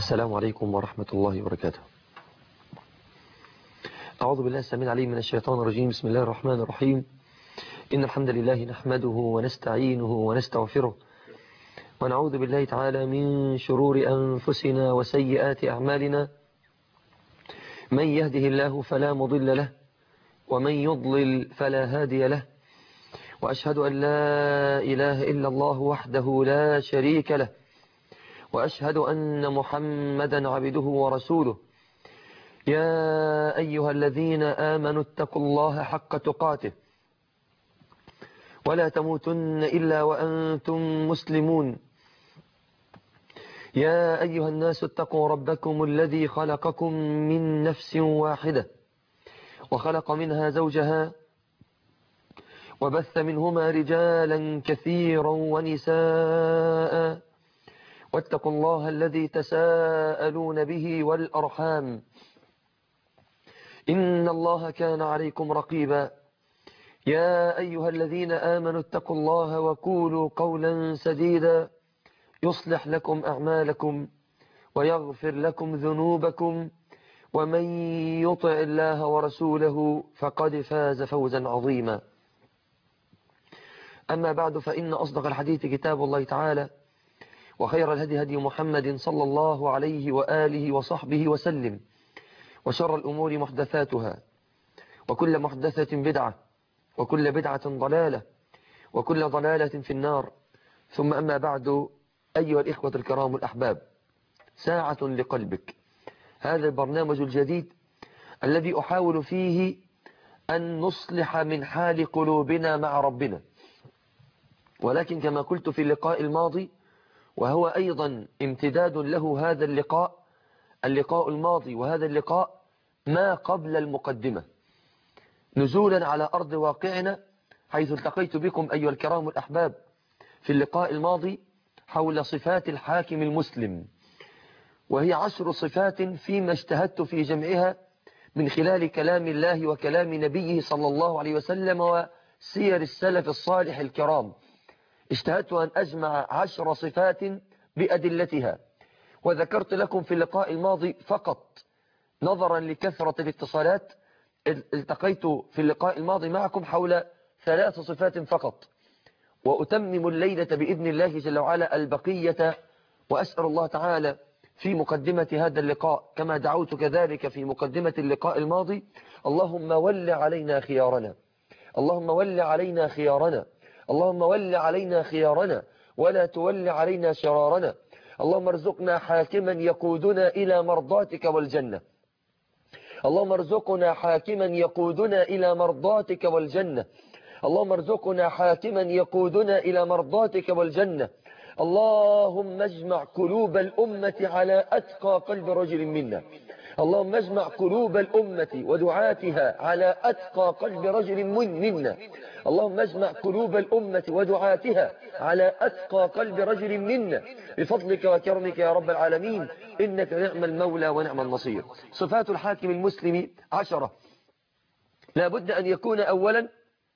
السلام عليكم ورحمة الله وبركاته. أعوذ بالله السميع العليم من الشيطان الرجيم. بسم الله الرحمن الرحيم. إن الحمد لله نحمده ونستعينه ونستغفره ونعوذ بالله تعالى من شرور أنفسنا وسيئات أعمالنا. من يهده الله فلا مضل له ومن يضلل فلا هادي له، وأشهد أن لا إله إلا الله وحده لا شريك له، وأشهد أن محمدا عبده ورسوله. يا أيها الذين آمنوا اتقوا الله حق تقاته ولا تموتن إلا وأنتم مسلمون. يا أيها الناس اتقوا ربكم الذي خلقكم من نفس واحدة وخلق منها زوجها وبث منهما رجالا كثيرا ونساء، واتقوا الله الذي تساءلون به والأرحام إن الله كان عليكم رقيبا. يا أيها الذين آمنوا اتقوا الله وقولوا قولا سديدا يصلح لكم أعمالكم ويغفر لكم ذنوبكم، ومن يطع الله ورسوله فقد فاز فوزا عظيما. أما بعد، فإن أصدق الحديث كتاب الله تعالى، وخير الهدي هدي محمد صلى الله عليه وآله وصحبه وسلم، وشر الأمور محدثاتها، وكل محدثة بدعة، وكل بدعة ضلالة، وكل ضلالة في النار. ثم أما بعد، أيها الإخوة الكرام الأحباب، ساعة لقلبك، هذا البرنامج الجديد الذي أحاول فيه أن نصلح من حال قلوبنا مع ربنا. ولكن كما قلت في اللقاء الماضي، وهو أيضا امتداد له هذا اللقاء الماضي، وهذا اللقاء ما قبل المقدمة، نزولا على أرض واقعنا، حيث التقيت بكم أيها الكرام الأحباب في اللقاء الماضي حول صفات الحاكم المسلم، وهي 10 صفات فيما اجتهدت في جمعها من خلال كلام الله وكلام نبيه صلى الله عليه وسلم وسير السلف الصالح الكرام. اجتهدت أن أجمع 10 صفات بأدلتها، وذكرت لكم في اللقاء الماضي فقط، نظرا لكثرة الاتصالات، التقيت في اللقاء الماضي معكم حول 3 صفات فقط، وأتمم الليلة بإذن الله جل وعلا البقية. وأسأل الله تعالى في مقدمة هذا اللقاء، كما دعوت كذلك في مقدمة اللقاء الماضي، اللهم ول علينا خيارنا، اللهم ول علينا خيارنا، اللهم ول علينا خيارنا ولا تول علينا شرارنا. اللهم ارزقنا حاكما يقودنا إلى مرضاتك والجنة، اللهم ارزقنا حاكما يقودنا إلى مرضاتك والجنة، اللهم ارزقنا حاكما يقودنا إلى مرضاتك والجنة. اللهم اجمع قلوب الأمة على أتقى قلب رجل منا، اللهم اجمع قلوب الأمة ودعاتها على أتقى قلب رجل منا، اللهم اجمع قلوب الأمة ودعاتها على أتقى قلب رجل منا، بفضلك وكرمك يا رب العالمين، إنك نعم المولى ونعم النصير. صفات الحاكم المسلم 10. لا بد أن يكون أولا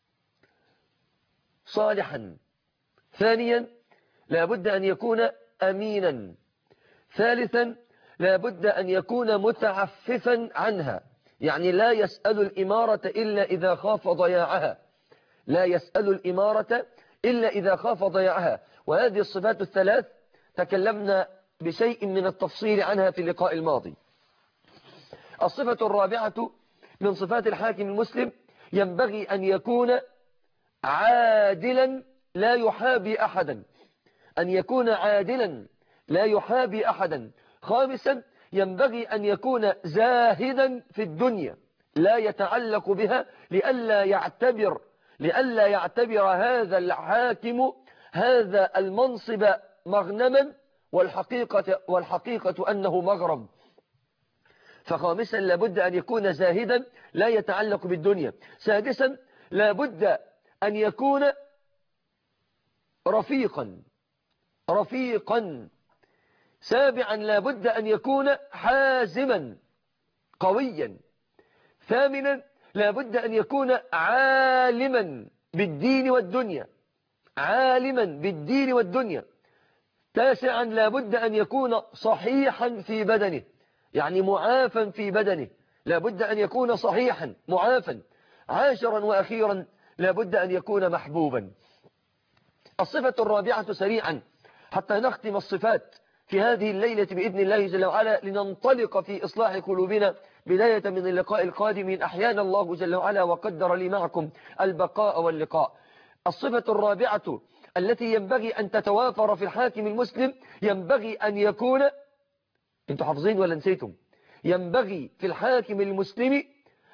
صالحا، ثانيا لا بد أن يكون أمينا، ثالثا لا بد أن يكون متعففا عنها، يعني لا يسأل الإمارة إلا إذا خاف ضياعها، لا يسأل الإمارة إلا إذا خاف ضياعها. وهذه الصفات الثلاث تكلمنا بشيء من التفصيل عنها في اللقاء الماضي. الصفة الرابعة من صفات الحاكم المسلم، ينبغي أن يكون عادلا لا يحابي أحدا، أن يكون عادلا لا يحابي أحدا. خامسا ينبغي أن يكون زاهدا في الدنيا، لا يتعلق بها، لئلا يعتبر هذا الحاكم هذا المنصب مغنما والحقيقة أنه مغرم. فخامسا لابد أن يكون زاهدا لا يتعلق بالدنيا. سادسا لابد أن يكون رفيقا. سابعا لابد أن يكون حازما قويا. ثامنا لابد أن يكون عالما بالدين والدنيا، عالما بالدين والدنيا. 9 لابد أن يكون صحيحا في بدنه، يعني معافا في بدنه، لابد أن يكون صحيحا معافا. 10 وأخيرا لابد أن يكون محبوبا. الصفة الرابعة سريعا حتى نختم الصفات في هذه الليلة بإذن الله جل وعلا، لننطلق في إصلاح قلوبنا بداية من اللقاء القادم إن أحيانا الله جل وعلا وقدر لي معكم البقاء واللقاء. الصفة الرابعة التي ينبغي أن تتوافر في الحاكم المسلم، ينبغي أن يكون، انتوا حافظين ولا نسيتم؟ ينبغي في الحاكم المسلم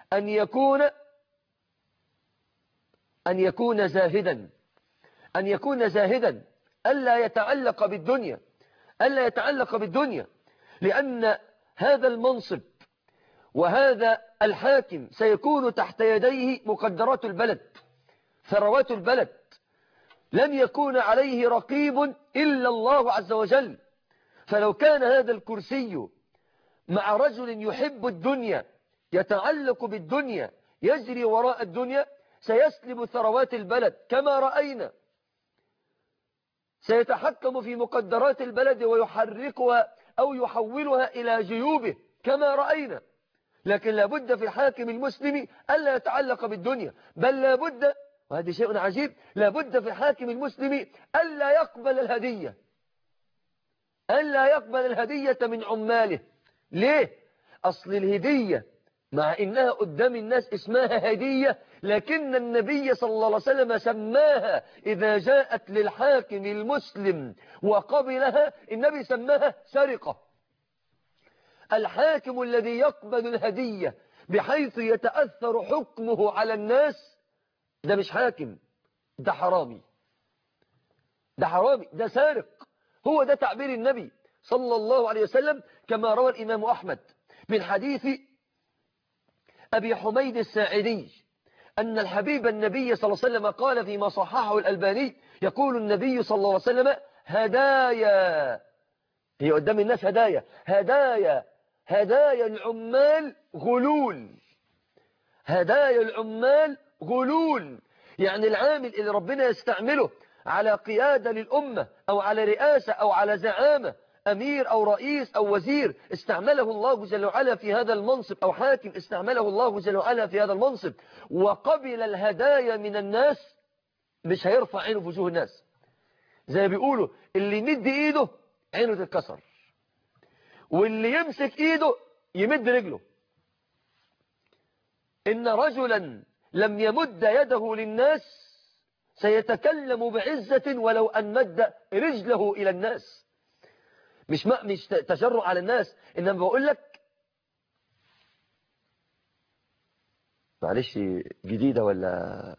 أن يكون زاهدا، أن يكون زاهدا، ألا يتعلق بالدنيا، ألا يتعلق بالدنيا، لأن هذا المنصب وهذا الحاكم سيكون تحت يديه مقدرات البلد، ثروات البلد، لن يكون عليه رقيب إلا الله عز وجل. فلو كان هذا الكرسي مع رجل يحب الدنيا، يتعلق بالدنيا، يجري وراء الدنيا، سيسلب ثروات البلد كما رأينا، سيتحكم في مقدرات البلد ويحركها أو يحولها إلى جيوبه كما رأينا. لكن لابد في الحاكم المسلم ألا يتعلق بالدنيا، بل لابد، وهذا شيء عجيب، لابد في الحاكم المسلم ألا يقبل الهدية، ألا يقبل الهدية من عماله. ليه؟ أصل الهدية مع إنها قدام الناس اسمها هدية، لكن النبي صلى الله عليه وسلم سماها إذا جاءت للحاكم المسلم وقبلها، النبي سماها سرقة. الحاكم الذي يقبل الهدية بحيث يتأثر حكمه على الناس، ده مش حاكم، ده حرامي، ده حرامي، ده سارق. هو ده تعبير النبي صلى الله عليه وسلم، كما روى الإمام أحمد من حديث أبي حميد الساعدي أن الحبيب النبي صلى الله عليه وسلم قال فيما صححه الألباني، يقول النبي صلى الله عليه وسلم: هدايا، هي قدام الناس هدايا، هدايا، هدايا العمال غلول، هدايا العمال غلول. يعني العامل اللي ربنا يستعمله على قيادة للأمة أو على رئاسة أو على زعامة، أمير أو رئيس أو وزير، استعمله الله جل وعلا في هذا المنصب، أو حاكم استعمله الله جل وعلا في هذا المنصب، وقبل الهدايا من الناس، مش هيرفع عينه في وجوه الناس. زي بيقولوا اللي يمد إيده عينه تتكسر، واللي يمسك إيده يمد رجله. إن رجلا لم يمد يده للناس سيتكلم بعزة ولو أن مد رجله إلى الناس. مش تجرؤ على الناس، إنما بقول لك معلش جديدة ولا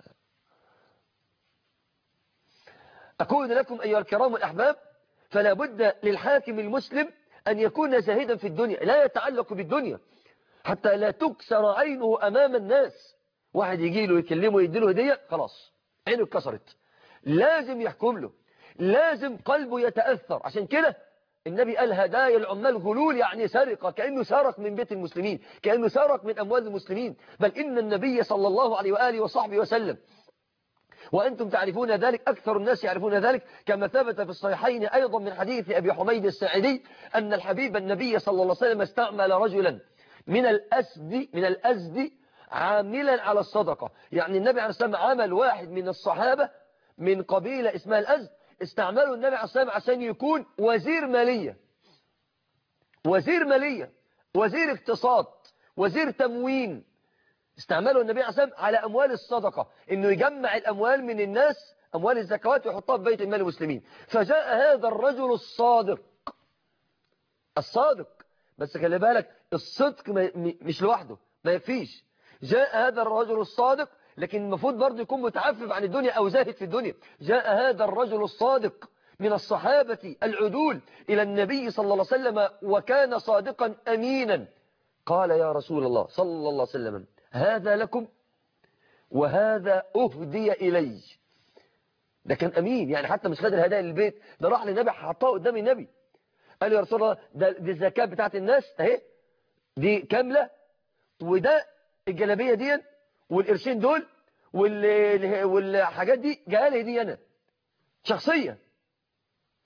أقول لكم أيها الكرام الأحباب، فلا بد للحاكم المسلم أن يكون زاهدا في الدنيا، لا يتعلق بالدنيا، حتى لا تكسر عينه أمام الناس. واحد يجي له يكلمه يديله هدية، خلاص عينه اتكسرت. لازم يحكم له، لازم قلبه يتأثر. عشان كده النبي قال هدايا العمال غلول، يعني سرقة، كأنه سرق من بيت المسلمين، كأنه سرق من أموال المسلمين. بل إن النبي صلى الله عليه وآله وصحبه وسلم، وأنتم تعرفون ذلك، أكثر الناس يعرفون ذلك، كما ثبت في الصحيحين أيضا من حديث أبي حميد الساعدي أن الحبيب النبي صلى الله عليه وسلم استعمل رجلا من الأزد عاملا على الصدقة. يعني النبي عليه الصلاة والسلام عمل واحد من الصحابة من قبيلة اسمها الأزد، استعمله النبي عليه الصلاة والسلام عشان يكون وزير مالية، وزير مالية، وزير اقتصاد، وزير تموين. استعمله النبي عليه الصلاة والسلام على أموال الصدقة، إنه يجمع الأموال من الناس، أموال الزكوات، ويحطها في بيت المال المسلمين. فجاء هذا الرجل الصادق، الصادق، بس خلي بالك الصدق مش لوحده ما يكفيش. جاء هذا الرجل الصادق، لكن المفروض برضه يكون متعفف عن الدنيا أو زاهد في الدنيا. جاء هذا الرجل الصادق من الصحابة العدول إلى النبي صلى الله عليه وسلم، وكان صادقا أمينا. قال: يا رسول الله صلى الله عليه وسلم، هذا لكم وهذا أهدي إلي. ده كان أمين، يعني حتى مش خد الهدايا للبيت، ده راح للنبي حطاه قدام النبي، قال: يا رسول الله، دي الزكاة بتاعت الناس اهي، دي كاملة، وده الجلابية دي والقرشين دول والحاجات دي جايه لي دي أنا شخصيا.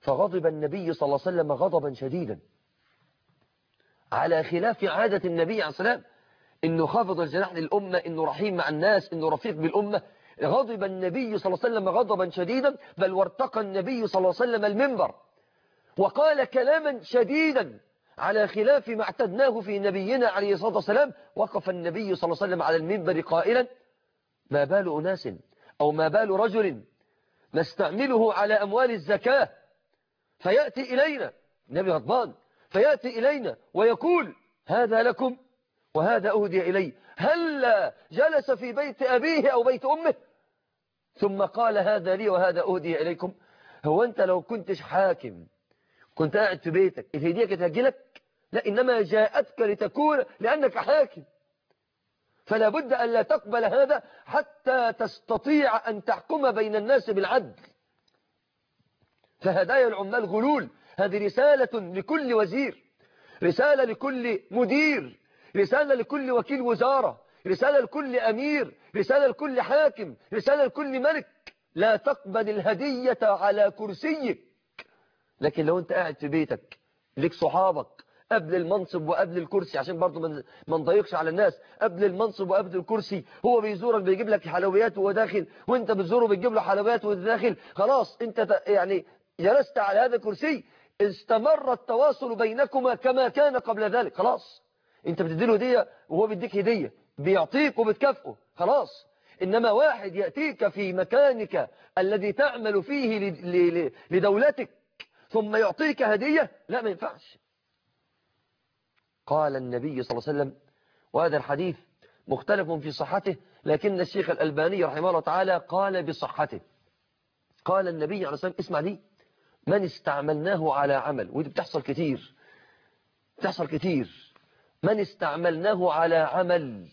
فغضب النبي صلى الله عليه وسلم غضبا شديدا، على خلاف عادة النبي عليه الصلاة والسلام، إنه خافض الجناح للأمة، إنه رحيم مع الناس، إنه رفيق بالأمة. غضب النبي صلى الله عليه وسلم غضبا شديدا، بل وارتقى النبي صلى الله عليه وسلم المنبر وقال كلاما شديدا على خلاف ما اعتدناه في نبينا عليه الصلاة والسلام. وقف النبي صلى الله عليه وسلم على المنبر قائلا: ما بال أناس أو ما بال رجل نستعمله على أموال الزكاة فيأتي إلينا، النبي غضبان، فيأتي إلينا ويقول: هذا لكم وهذا أهدي إلي، هل جلس في بيت أبيه أو بيت أمه ثم قال هذا لي وهذا أهدي إليكم؟ هو أنت لو كنتش حاكم كنت قاعد في بيتك الهدية كانت هتجيلك؟ لا، إنما جاءتك لتكون لأنك حاكم، فلا بد أن لا تقبل هذا حتى تستطيع أن تحكم بين الناس بالعدل. فهدايا العمال غلول، هذه رسالة لكل وزير، رسالة لكل مدير، رسالة لكل وكيل وزارة، رسالة لكل أمير، رسالة لكل حاكم، رسالة لكل ملك. لا تقبل الهدية على كرسيك. لكن لو أنت قاعد في بيتك لك صحابك قبل المنصب وقبل الكرسي، عشان برضو ما نضيقش على الناس، قبل المنصب وقبل الكرسي، هو بيزورك بيجيب لك حلويات وهو داخل، وانت بتزوره بتجيب له حلويات وهو داخل، خلاص انت يعني جلست على هذا الكرسي، استمر التواصل بينكما كما كان قبل ذلك. خلاص انت بتديله هدية وهو بيديك هدية، بيعطيك وبتكافئه، خلاص. إنما واحد يأتيك في مكانك الذي تعمل فيه لدولتك ثم يعطيك هدية، لا، ما ينفعش. قال النبي صلى الله عليه وسلم، وهذا الحديث مختلف في صحته، لكن الشيخ الألباني رحمه الله تعالى قال بصحته. قال النبي عليه الصلاة والسلام، اسمع دي: من استعملناه على عمل، ودي بتحصل كتير، بتحصل كتير، من استعملناه على عمل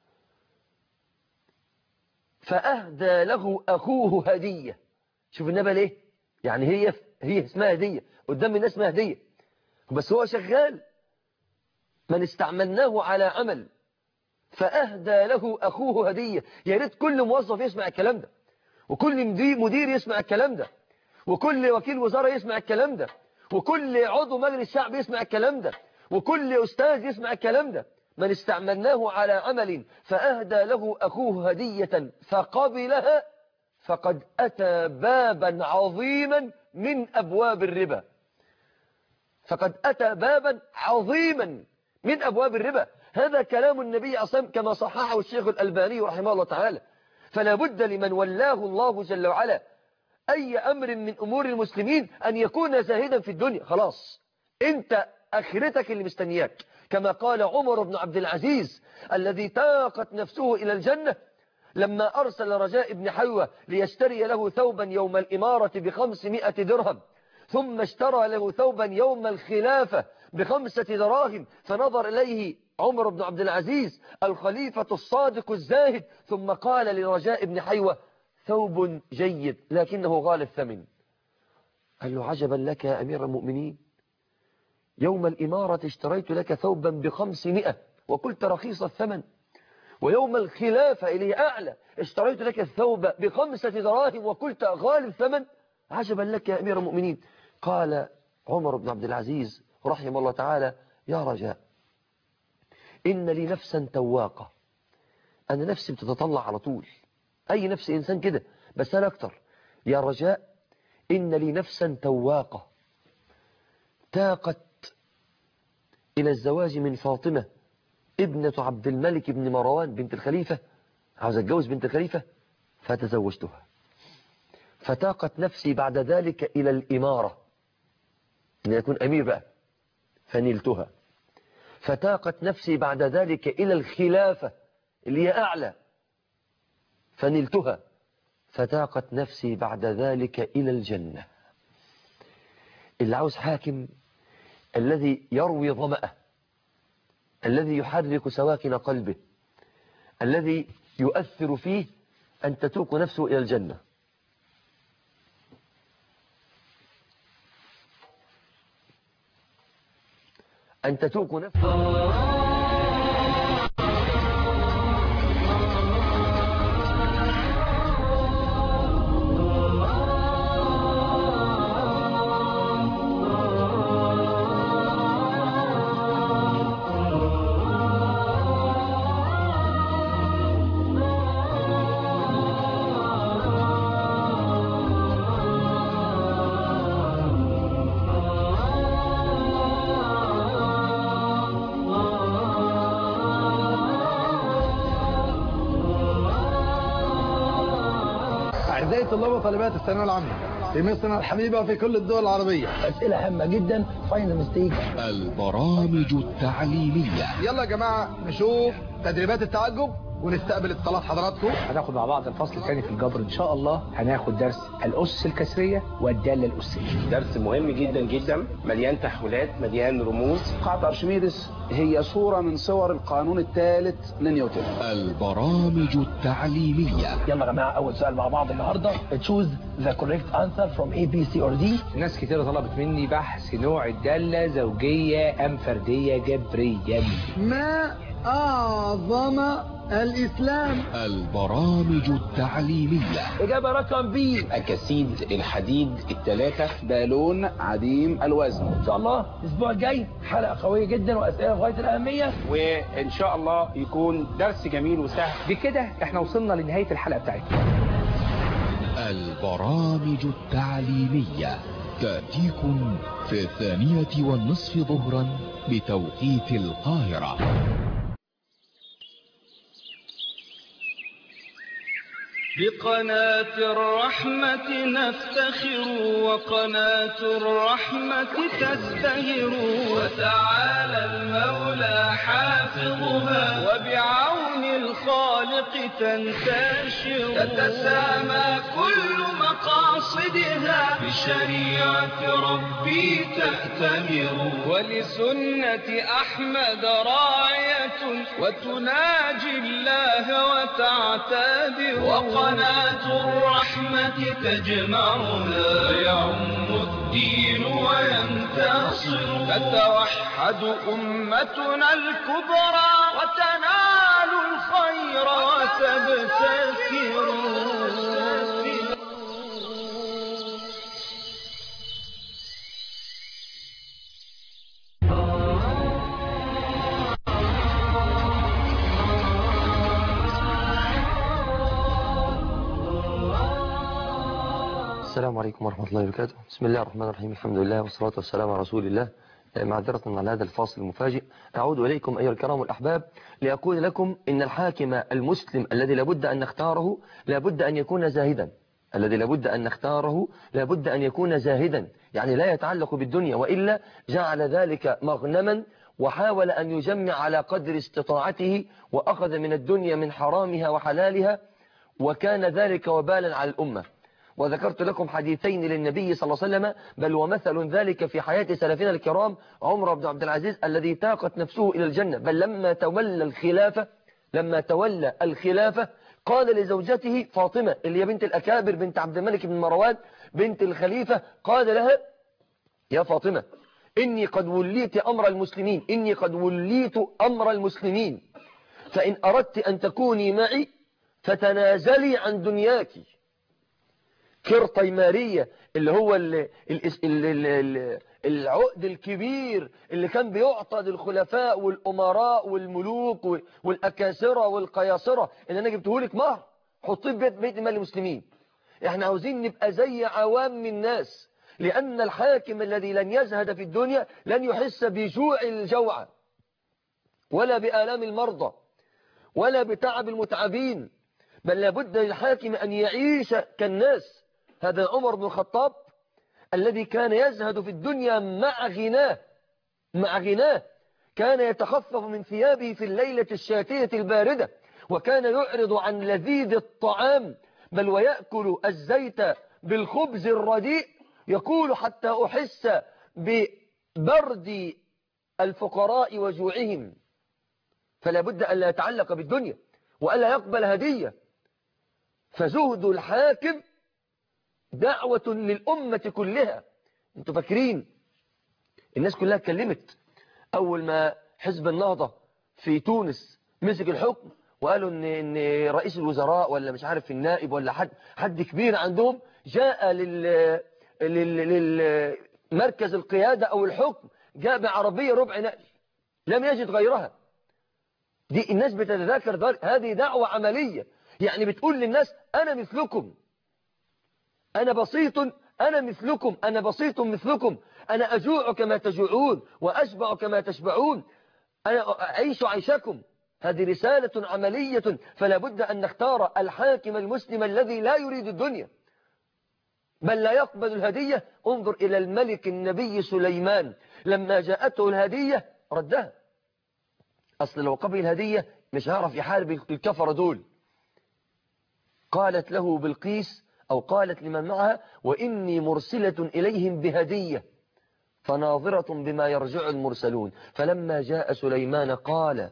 فأهدى له أخوه هدية. شوف النبي ليه، يعني هي اسمها هدية قدام الناس، اسمها هدية، بس هو شغال. من استعملناه على عمل فأهدى له أخوه هدية. يا ريت كل موظف يسمع الكلام ده، وكل مدير يسمع الكلام ده، وكل وكيل وزارة يسمع الكلام ده، وكل عضو مجلس شعب يسمع الكلام ده، وكل أستاذ يسمع الكلام ده. من استعملناه على عمل فأهدى له أخوه هدية فقبلها فقد أتى بابا عظيما من أبواب الربا. فقد أتى بابا عظيما من أبواب الربا. هذا كلام النبي أصلا كما صححه الشيخ الألباني رحمه الله تعالى. فلا بد لمن ولاه الله جل وعلا أي أمر من أمور المسلمين أن يكون زاهدا في الدنيا. خلاص أنت آخرتك اللي مستنياك، كما قال عمر بن عبد العزيز الذي تاقت نفسه إلى الجنة لما أرسل رجاء بن حيوة ليشتري له ثوبا يوم الإمارة ب500 درهم، ثم اشترى له ثوبا يوم الخلافة ب5 دراهم، فنظر إليه عمر بن عبد العزيز الخليفة الصادق الزاهد، ثم قال لرجاء بن حيوة: ثوب جيد لكنه غالي الثمن. قال له: عجبا لك يا أمير المؤمنين، يوم الإمارة اشتريت لك ثوبا ب500 وقلت رخيص الثمن، ويوم الخلافة إليه أعلى اشتريت لك الثوب ب5 دراهم وقلت غالي الثمن. عجبا لك يا أمير المؤمنين. قال عمر بن عبد العزيز رحمه الله تعالى: يا رجاء، إن لي نفسا تواقة. أنا نفسي بتتطلع على طول، أي نفس إنسان كده، بس أنا أكتر. يا رجاء، إن لي نفسا تواقة تاقت إلى الزواج من فاطمة ابنة عبد الملك بن مروان بنت الخليفة، عاوز أتجوز بنت الخليفة، فتزوجتها. فتاقت نفسي بعد ذلك إلى الإمارة، أن يكون أمير بقى، فنلتها. فتاقت نفسي بعد ذلك إلى الخلافة اللي هي أعلى، فنلتها. فتاقت نفسي بعد ذلك إلى الجنة. اللي عاوز حاكم الذي يروي ظمأه، الذي يحرك سواكن قلبه، الذي يؤثر فيه أن تتوق نفسه إلى الجنة. أن تتوق نفسه طلاب وطالبات الثانويه العامه في مصرنا الحبيبه وفي كل الدول العربيه. اسئله هامه جدا. فايند ميستيك. البرامج التعليميه. يلا يا جماعه نشوف تدريبات التعجب ونستقبل اتصالات حضراتكم. هناخد مع بعض الفصل الثاني في الجبر ان شاء الله. هناخد درس الأس الكسريه والداله الأسيه. درس مهم جدا جدا، مليان تحويلات، مليان رموز. قاعده ارشميدس هي صوره من صور القانون الثالث لنيوتن. البرامج التعليميه. يلا يا جماعه اول سؤال مع بعض النهارده. تشوز ذا كوريكت انسر فروم A B C or D. ناس كتير طلبت مني بحث نوع الداله زوجيه ام فرديه جبريا. ما اعظم الاسلام. البرامج التعليميه. اجابه رقم بي. اكاسيد الحديد الثلاثه. بالون عديم الوزن. ان شاء الله الاسبوع الجاي حلقه قويه جدا واسئله غايه الاهميه، وان شاء الله يكون درس جميل وسهل. بكده احنا وصلنا لنهايه الحلقه بتاعتنا. البرامج التعليميه تاتيكم في 1:30 ظهرا بتوقيت القاهره. بقناة الرحمة نفتخر وقناة الرحمة تزدهر، وتعالى المولى حافظها وبعون الخالق تنتشر، تتسامى كل مقاصدها بشريعة ربي تأتمر، ولسنة أحمد راية وتناجي الله وتعتبر، وقناة الرحمة تجمعنا ويعم الدين وينتصر، تتوحد أمتنا الكبرى وتنال الخير وتبتكر. السلام عليكم ورحمة الله وبركاته. بسم الله الرحمن الرحيم. الحمد لله والصلاة والسلام على رسول الله. معذرة على هذا الفاصل المفاجئ، أعود إليكم أيها الكرام الأحباب لأقول لكم إن الحاكم المسلم الذي لابد أن نختاره لابد أن يكون زاهدا. الذي لابد أن نختاره لابد أن يكون زاهدا، يعني لا يتعلق بالدنيا، وإلا جعل ذلك مغنما وحاول أن يجمع على قدر استطاعته وأخذ من الدنيا من حرامها وحلالها، وكان ذلك وبالا على الأمة. وذكرت لكم حديثين للنبي صلى الله عليه وسلم، بل ومثل ذلك في حياة سلفنا الكرام عمر بن عبد العزيز الذي تاقت نفسه إلى الجنة، بل لما تولى الخلافة قال لزوجته فاطمة اللي هي بنت الأكابر بنت عبد الملك بن مروان بنت الخليفة، قال لها يا فاطمة إني قد وليت أمر المسلمين، فإن أردت أن تكوني معي فتنازلي عن دنياك. كرطيمارية اللي هو العقد الكبير اللي كان بيعطى للخلفاء والأمراء والملوك والأكاسرة والقياصرة، اللي أنا جبته لك مهر حطيه في بيت مال المسلمين. احنا عاوزين نبقى زي عوام الناس، لأن الحاكم الذي لن يزهد في الدنيا لن يحس بجوع الجوع ولا بآلام المرضى ولا بتعب المتعبين، بل لابد للحاكم أن يعيش كالناس. هذا عمر بن الخطاب الذي كان يزهد في الدنيا مع غناه كان يتخفف من ثيابه في الليلة الشاتية الباردة، وكان يعرض عن لذيذ الطعام، بل ويأكل الزيت بالخبز الرديء، يقول حتى أحس ببرد الفقراء وجوعهم. فلا بد أن لا يتعلق بالدنيا وألا يقبل هدية. فزهد الحاكم دعوة للأمة كلها. انتوا فاكرين الناس كلها اتكلمت أول ما حزب النهضة في تونس مسك الحكم وقالوا إن رئيس الوزراء ولا مش عارف النائب ولا حد كبير عندهم جاء للمركز القيادة أو الحكم، جاء بعربية ربع نقل لم يجد غيرها. دي الناس بتتذاكر ذلك، هذه دعوة عملية، يعني بتقول للناس أنا مثلكم، أنا بسيط مثلكم، أنا أجوع كما تجوعون وأشبع كما تشبعون، أنا أعيش عيشكم. هذه رسالة عملية، فلا بد أن نختار الحاكم المسلم الذي لا يريد الدنيا بل لا يقبل الهدية. انظر إلى الملك النبي سليمان لما جاءته الهدية ردها. أصل لو قبل الهدية مش هيعرف يحارب الكفر دول. قالت له بلقيس أو قالت لمن معها وإني مرسلة إليهم بهدية فناظرة بما يرجع المرسلون. فلما جاء سليمان قال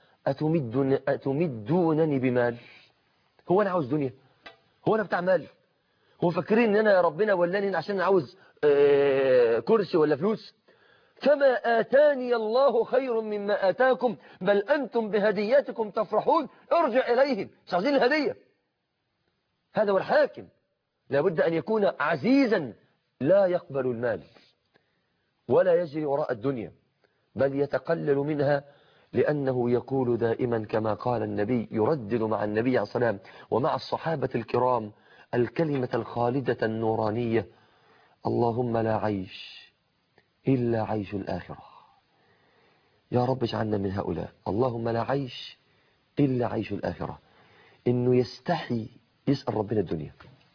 أتمدونني بمال؟ هو أنا عاوز دنيا؟ هو أنا بتاع مال؟ هو فاكرين ان انا يا ربنا ولاني عشان عاوز كرسي ولا فلوس؟ فما آتاني الله خير مما آتاكم بل أنتم بهدياتكم تفرحون. ارجع إليهم، مش عايزين الهدية. هذا هو الحاكم، لابد أن يكون عزيزا لا يقبل المال ولا يجري وراء الدنيا، بل يتقلل منها، لأنه يقول دائما كما قال النبي، يردد مع النبي عليه الصلاة والسلام ومع الصحابة الكرام الكلمة الخالدة النورانية: اللهم لا عيش إلا عيش الآخرة. يا رب اجعلنا من هؤلاء. اللهم لا عيش إلا عيش الآخرة. إنه يستحي يسأل ربنا الدنيا.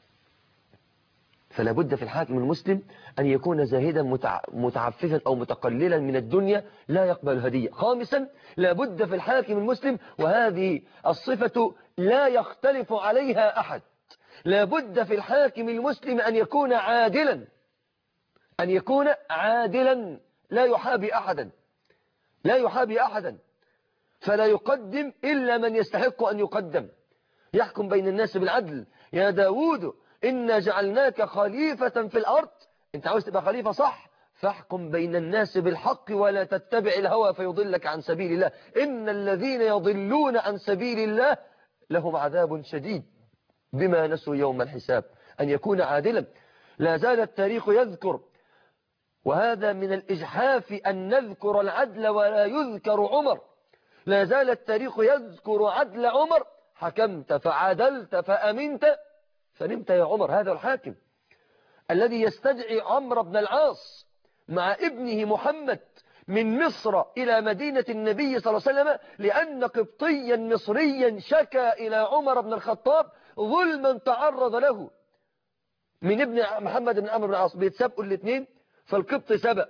فلا بد في الحاكم المسلم أن يكون زاهدا متعففا أو متقللا من الدنيا لا يقبل هدية. خامسا، لا بد في الحاكم المسلم، وهذه الصفة لا يختلف عليها أحد، لا بد في الحاكم المسلم أن يكون عادلا، أن يكون عادلا لا يحابي أحدا، لا يحابي أحدا، فلا يقدم إلا من يستحق أن يقدم. يحكم بين الناس بالعدل. يا داود إنا جعلناك خليفة في الأرض. أنت عاوز تبقى خليفة صح، فاحكم بين الناس بالحق ولا تتبع الهوى فيضلك عن سبيل الله. إن الذين يضلون عن سبيل الله لهم عذاب شديد بما نسوا يوم الحساب. أن يكون عادلا. لا زال التاريخ يذكر، وهذا من الإجحاف أن نذكر العدل ولا يذكر عمر. لا زال التاريخ يذكر عدل عمر: حكمت فعدلت فأمنت فنمت يا عمر. هذا الحاكم الذي يستدعي عمرو بن العاص مع ابنه محمد من مصر إلى مدينة النبي صلى الله عليه وسلم لأن قبطيا مصريا شكى إلى عمر بن الخطاب ظلما تعرض له من ابن محمد بن عمرو بن العاص. بيتسابقوا الاثنين، فالقبط سبق،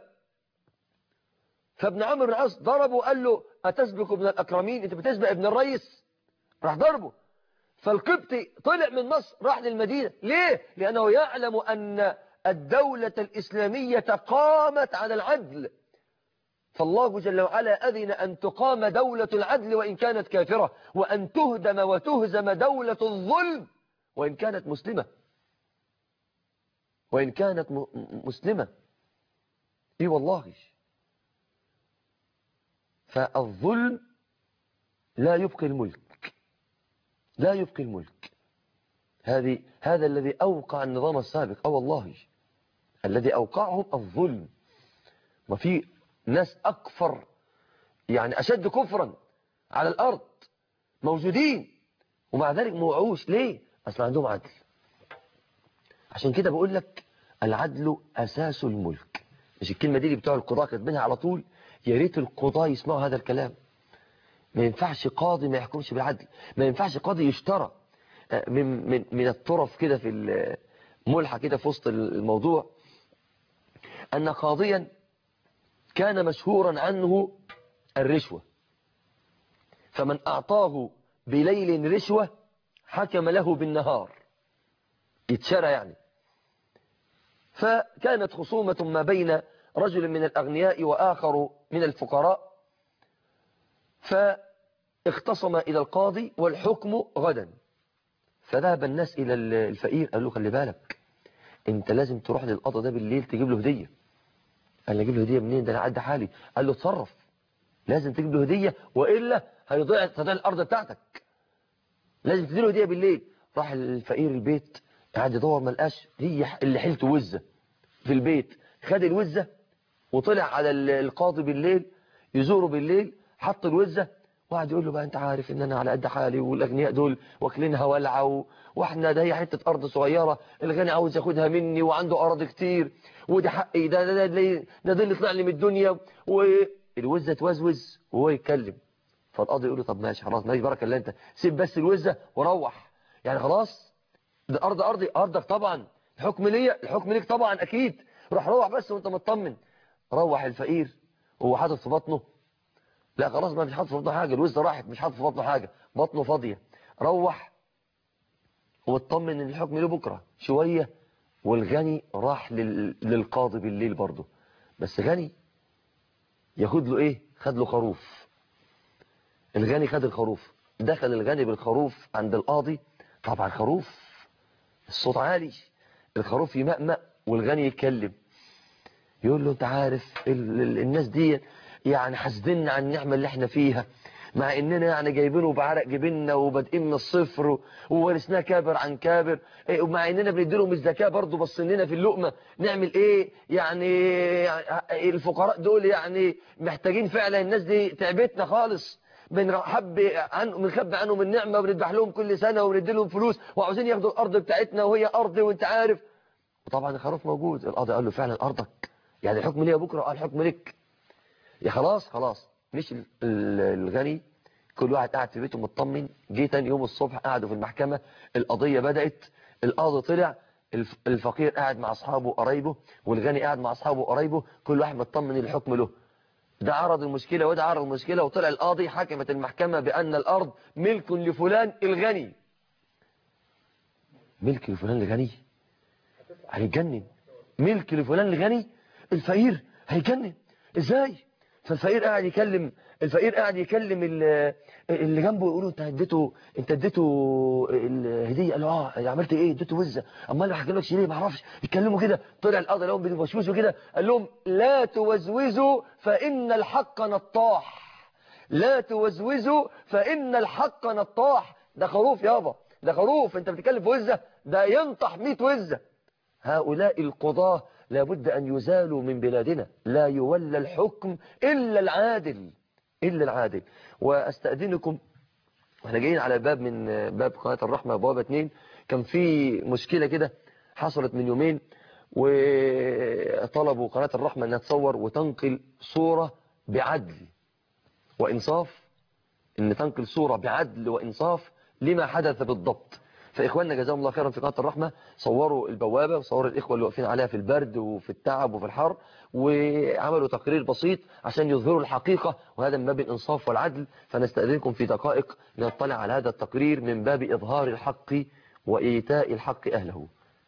فابن عمرو بن العاص ضربه وقال له أتسبق ابن الأكرمين؟ أنت بتسبق ابن الرئيس. راح ضربه. فالقبطي طلع من مصر راح للمدينة. ليه؟ لأنه يعلم أن الدولة الإسلامية قامت على العدل، فالله جل وعلا أذن أن تقام دولة العدل وإن كانت كافرة، وأن تهدم وتهزم دولة الظلم وإن كانت مسلمة، وإن كانت مسلمة. إيه والله. فالظلم لا يبقي الملك، لا يبقي الملك. هذا الذي أوقع النظام السابق. والله الذي أوقعهم الظلم. وفي ناس أكفر، يعني أشد كفرا على الأرض موجودين، ومع ذلك موعوش. ليه؟ أصلا عندهم عدل. عشان كده بقول لك العدل أساس الملك. مش الكلمة دي اللي بتوع القضاء كاتبينها على طول؟ يا ريت القضاء يسمعوا هذا الكلام. ما ينفعش قاضي ما يحكمش بالعدل. ما ينفعش قاضي يشترى من الطرف كده في الملحة كده في وسط الموضوع أن قاضيا كان مشهورا عنه الرشوة، فمن أعطاه بليل رشوة حكم له بالنهار، يتشرى يعني. فكانت خصومة ما بين رجل من الأغنياء وآخر من الفقراء، فاختصم إلى القاضي والحكم غدا. فذهب الناس إلى الفقير، قال له خلي بالك انت لازم تروح للقاضي ده بالليل تجيب له هدية. قال له اجيب له هدية منين؟ ده انا قد حالي. قال له اتصرف، لازم تجيب له هدية وإلا هيضيع الأرض بتاعتك، لازم تديله هدية بالليل. راح الفقير البيت قاعد يدور ما لقاش، هي اللي حيلته وزة في البيت. خد الوزة وطلع على القاضي بالليل يزوره بالليل، حط الوزة وقعد يقول له بقى انت عارف ان انا على قد حالي والاغنياء دول واكلينها ولعه، واحنا ده هي حته ارض صغيره الغني عاوز ياخدها مني وعنده اراضي كتير وده حقي، ده اللي طلع لي من الدنيا. والوزه توزوز وهو يتكلم. فالقاضي يقول له طب ماشي خلاص ماشي بارك الله، انت سيب بس الوزه وروح، يعني خلاص ده ارض ارضي ارضك طبعا، الحكم ليا، الحكم ليك طبعا اكيد. روح بس وانت مطمن. روح الفقير هو حاطط في بطنه، لا خلاص ما فيش حاطط في بطنه حاجه، الوزه راحت مش حاطط في بطنه حاجه، بطنه فاضيه. روح واطمن ان الحكم له بكره شويه. والغني راح للقاضي بالليل برضه، بس غني ياخد له ايه؟ خد له خروف. الغني خد الخروف، دخل الغني بالخروف عند القاضي. طبعا خروف الصوت عالي، الخروف يمأمأ والغني يتكلم، يقول له انت عارف الناس دي يعني حاسديننا عن النعمة اللي احنا فيها، مع اننا يعني جايبينه بعرق جبيننا وبادئين من الصفر وورثناه كابر عن كابر، ومع اننا بنديلهم الزكاة برضه بصيننا في اللقمة. نعمل ايه يعني؟ الفقراء دول يعني محتاجين فعلا، الناس دي تعبتنا خالص. بنخبي عنهم النعمة وبنذبح لهم كل سنة وبندي لهم فلوس وعاوزين ياخدوا الأرض بتاعتنا وهي أرض وانت عارف. وطبعا الخروف موجود. القاضي قال له فعلا أرضك، يعني الحكم ليه بكرة؟ قال الحكم لك. يا خلاص مش الغني، كل واحد قاعد في بيته مطمن. جه تاني يوم الصبح قعدوا في المحكمة، القضية بدأت، القاضي طلع، الفقير قاعد مع أصحابه وقرايبه والغني قاعد مع أصحابه وقرايبه، كل واحد مطمن الحكم له. ده عرض المشكلة وده عرض المشكلة، وطلع القاضي حكمت المحكمة بأن الأرض ملك لفلان الغني. ملك لفلان الغني؟ هيتجنن. ملك لفلان الغني؟ الفقير هيتجنن ازاي؟ فالفقير قاعد يكلم، اللي جنبه، يقول له انت اديته الهديه. قال له اه. عملت ايه؟ اديته وزه. امال ما حكملكش ليه؟ ما اعرفش. يتكلموا كده. طلع القاضي لهم بيوشوشوا كده، قال لهم لا توزوزوا فان الحق نطاح. لا توزوزوا فان الحق نطاح. ده خروف يابا، ده خروف، انت بتتكلم في وزه؟ ده ينطح 100 وزه. هؤلاء القضاة لابد أن يزالوا من بلادنا، لا يولى الحكم إلا العادل. وأستأذنكم، واحنا جايين على باب من باب قناة الرحمة، بوابة 2، كان في مشكلة كده حصلت من يومين، وطلبوا قناة الرحمة أنها تصور وتنقل صورة بعدل وإنصاف، أن تنقل صورة بعدل وإنصاف لما حدث بالضبط. فإخواننا جزاهم الله خيرا في قناة الرحمة صوروا البوابة وصوروا الإخوة اللي واقفين عليها في البرد وفي التعب وفي الحر، وعملوا تقرير بسيط عشان يظهروا الحقيقة، وهذا من باب الإنصاف والعدل. فنستأذنكم في دقائق نطلع على هذا التقرير من باب إظهار الحق وإيتاء الحق أهله.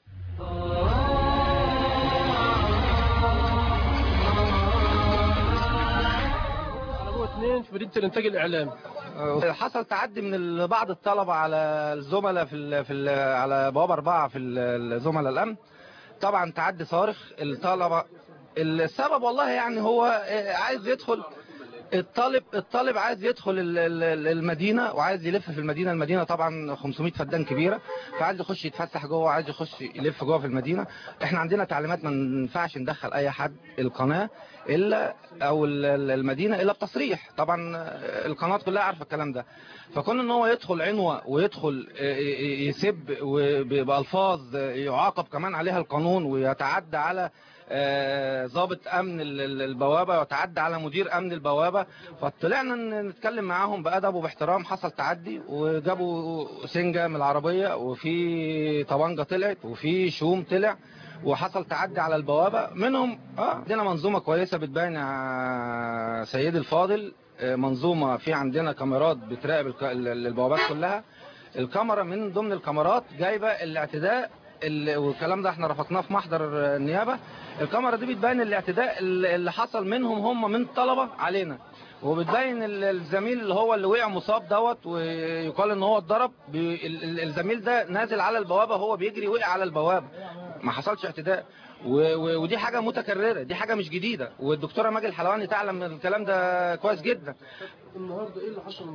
في مدينة الإنتاج الإعلامي حصل تعدي من بعض الطلبة على الزملاء على بوابة 4 في الزملاء الأمن. طبعا تعدي صارخ الطلبة. السبب والله يعني هو عايز يدخل، الطالب عايز يدخل المدينة وعايز يلف في المدينة طبعا 500 فدان كبيرة، فعايز يخش يتفسح جوه، عايز يخش يلف جوه في المدينة. احنا عندنا تعليمات ما ينفعش ندخل اي حد القناة الا او المدينة الا بتصريح. طبعا القناة كلها عارفة الكلام ده. فكون ان هو يدخل عنوة ويدخل يسب بألفاظ يعاقب كمان عليها القانون، ويتعدى على ضابط امن البوابه وتعدى على مدير امن البوابه. فطلعنا نتكلم معاهم بادب وباحترام. حصل تعدي وجابوا سنجه من العربيه، وفي طبنجه طلعت، وفي شوم طلع، وحصل تعدي على البوابه منهم. عندنا منظومه كويسه بتبين يا سيدي الفاضل، منظومه في عندنا كاميرات بتراقب البوابات كلها. الكاميرا من ضمن الكاميرات جايبه الاعتداء والكلام ده احنا رفقناه في محضر النيابة. الكاميرا دي بتبين الاعتداء اللي حصل منهم هم من طلبة علينا، وبتبين الزميل اللي هو اللي وقع مصاب دوت، ويقال ان هو اتضرب. الزميل ده نازل على البوابة، هو بيجري وقع على البوابة، ما حصلش اعتداء. ودي حاجة متكررة، دي حاجة مش جديدة، والدكتورة ماجد الحلواني تعلم الكلام ده كويس جدا. النهارده ايه اللي حصل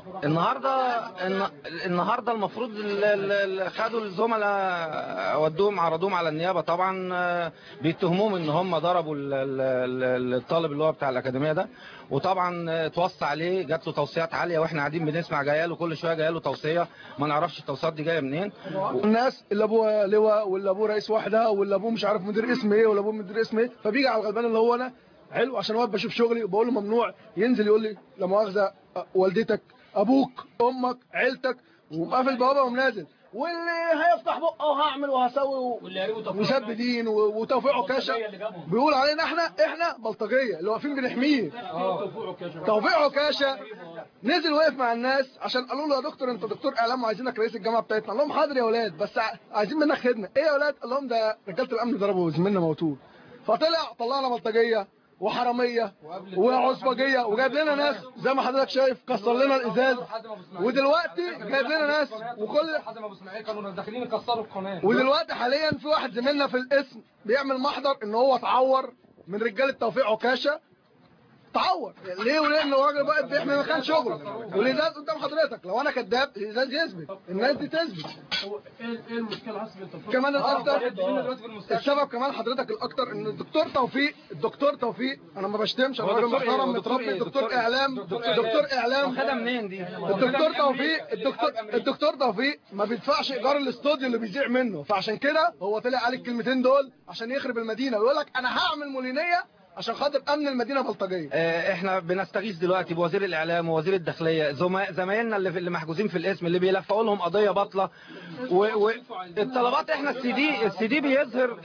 النهارده المفروض خدوا الزملاء ودوهم عرضوهم على النيابه. طبعا بيتهموهم ان هم ضربوا الطالب اللي هو بتاع الاكاديميه ده، وطبعا توصى عليه، جات له توصيات عاليه، واحنا قاعدين بنسمع جايه له كل شويه جايه له توصيه، ما نعرفش التوصيات دي جايه منين. الناس اللي ابوه لواء واللي ابوه رئيس وحده واللي ابوه مش عارف مدير اسم ايه واللي ابوه مدير اسم ايه، فبيجي على الغلبان اللي هو انا حلو عشان واقف بشوف شغلي وبقول له ممنوع ينزل، يقول لي لا مؤاخذه والدتك ابوك امك عيلتك، وقافل البوابه ومنازل. واللي هيفتح بقه وهعمل وهسوي وشاب دين وتوفيق عكاشه بيقول علينا احنا بلطجيه اللي واقفين بنحميه. توفيق عكاشه نزل وقف مع الناس عشان قالوا له يا دكتور انت دكتور اعلام وعايزينك رئيس الجامعه بتاعتنا. قال لهم حاضر يا اولاد بس عايزين منك خدمه. ايه يا اولاد؟ قال لهم ده رجاله الامن ضربوا زميلنا موتور. طلعنا بلطجيه وحراميه وعصبجيه وجاب لنا ناس زي ما حضرتك شايف كسر لنا الازاز. ودلوقتي جايب لنا ناس وكل كانوا داخلين يكسروا القناه. ودلوقتي حاليا في واحد زميلنا في القسم بيعمل محضر ان هو اتعور من رجاله توفيق عكاشه. تعور ليه؟ ولان الراجل بقى بيحمي مكان شغله. والازاز قدام حضرتك لو انا كذاب الازاز يثبت الناس دي تثبت. ايه المشكله اصلا؟ كمان الاكتر السبب كمان حضرتك الاكتر ان الدكتور توفيق انا ما بشتمش، انا راجل محترم متربي دكتور اعلام خدها منين دي؟ الدكتور توفيق ما بيدفعش ايجار الاستوديو اللي بيذيع منه، فعشان كده هو طلع على الكلمتين دول عشان يخرب المدينه ويقول لك انا هعمل مولينيه عشان خاطر امن المدينه بلطجيه. احنا بنستغيث دلوقتي بوزير الاعلام ووزير الداخليه زمايلنا اللي محجوزين في الاسم اللي بيلفقوا لهم قضيه باطله والطلبات. احنا السي دي بيظهر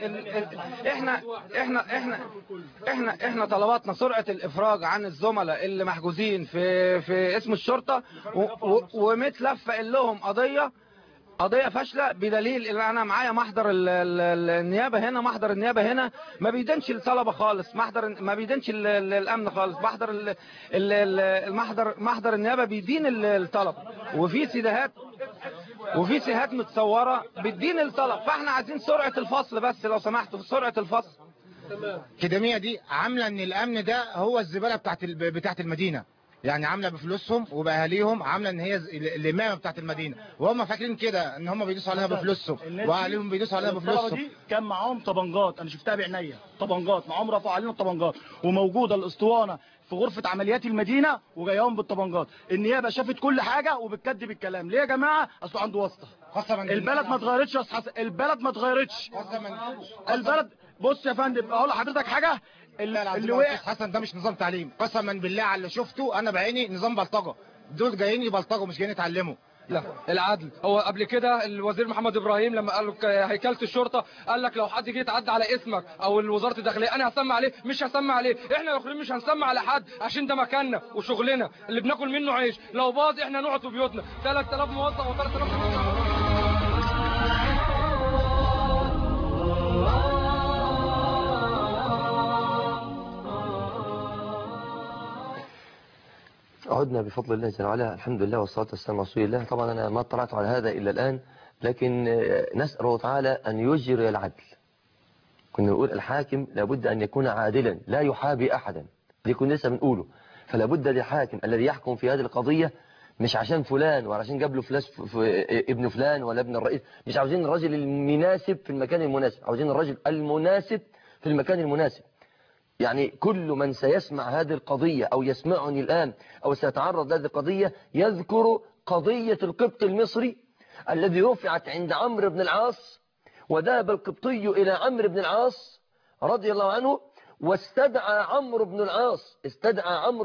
احنا طلباتنا سرعه الافراج عن الزملاء اللي محجوزين في اسم الشرطه ومتلفق لهم قضية فاشلة بدليل ان انا معايا محضر النيابة هنا. محضر النيابة هنا ما بيدنش الطلبة خالص، ما بيدنش الامن خالص. محضر النيابة بيدين الطلب وفي سيهات متصورة بتدين الطلب. فاحنا عايزين سرعة الفصل بس لو سمحتوا سرعة الفصل. الأكاديمية دي عاملة ان الامن ده هو الزبالة بتاعت المدينة، يعني عامله بفلوسهم وباهاليهم، عامله ان هي الامامه بتاعت المدينه، وهم فاكرين كده ان هم بيدوسوا عليها بفلوسهم واهاليهم بيدوسوا عليها بفلوسهم. دي كان معاهم طبنجات، انا شفتها بعينيا، طبنجات معاهم رفعوا علينا الطبنجات، وموجوده الاسطوانه في غرفه عمليات المدينه وجايهم بالطبنجات. النيابه شافت كل حاجه وبتكذب الكلام. ليه يا جماعه؟ اصل عنده واسطه. البلد ما اتغيرتش يا استاذ حسن، البلد ما اتغيرتش. البلد بص يا فندم اقول لحضرتك حاجه، اللي وقع حسن ده مش نظام تعليم، قسما بالله على اللي شفته انا بعيني نظام بلطجه. دول جايين يبلطجوا مش جايين يتعلموا. لا العدل. هو قبل كده الوزير محمد ابراهيم لما قال لك هيكله الشرطه قال لك لو حد جه يتعدى على اسمك او وزاره الداخليه انا هسمع عليه. مش هسمع عليه، احنا الاخرين مش هنسمع على حد عشان ده مكاننا وشغلنا اللي بناكل منه عيش. لو باظ احنا نقعد في بيوتنا. 3000 موظف و3000 عدنا بفضل الله جل وعلا. الحمد لله والصلاة والسلام على رسول الله. طبعا أنا ما اطلعت على هذا إلا الآن، لكن نسأل الله تعالى أن يجري العدل. كنا نقول الحاكم لابد أن يكون عادلا لا يحابي أحدا، دي كنا لسه بنقوله. فلا بد للحاكم الذي يحكم في هذه القضية مش عشان فلان ولا عشان جاب له ابن فلان ولا ابن الرئيس. مش عاوزين الرجل المناسب في المكان المناسب، عاوزين الرجل المناسب في المكان المناسب. يعني كل من سيسمع هذه القضية أو يسمعني الآن أو سيتعرض لهذه القضية يذكر قضية القبط المصري الذي رفعت عند عمرو بن العاص، وذهب القبطي إلى عمرو بن العاص رضي الله عنه واستدعى عمرو بن العاص استدعى عمر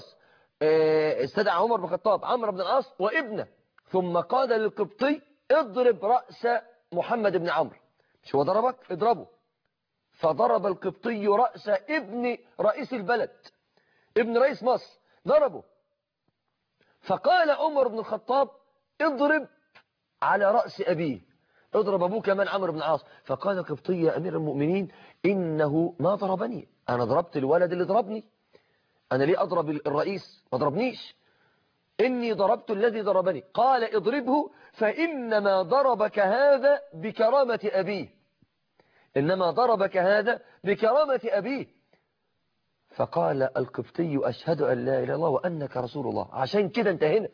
بن الخطاب عمرو بن العاص وابنه، ثم قال للقبطي اضرب رأس محمد بن عمرو. مش هو ضربك؟ اضربه. فضرب القبطي رأس ابن رئيس البلد، ابن رئيس مصر، ضربه. فقال عمر بن الخطاب اضرب على رأس أبيه، اضرب أبوه كمان عمرو بن العاص. فقال القبطي يا أمير المؤمنين إنه ما ضربني، أنا ضربت الولد اللي ضربني، أنا ليه أضرب الرئيس؟ ما ضربنيش، إني ضربت الذي ضربني. قال اضربه فإنما ضربك هذا بكرامة أبيه، إنما ضربك هذا بكرامة أبيه. فقال القبطي أشهد أن لا إله إلا الله وأنك رسول الله. عشان كده انتهينا،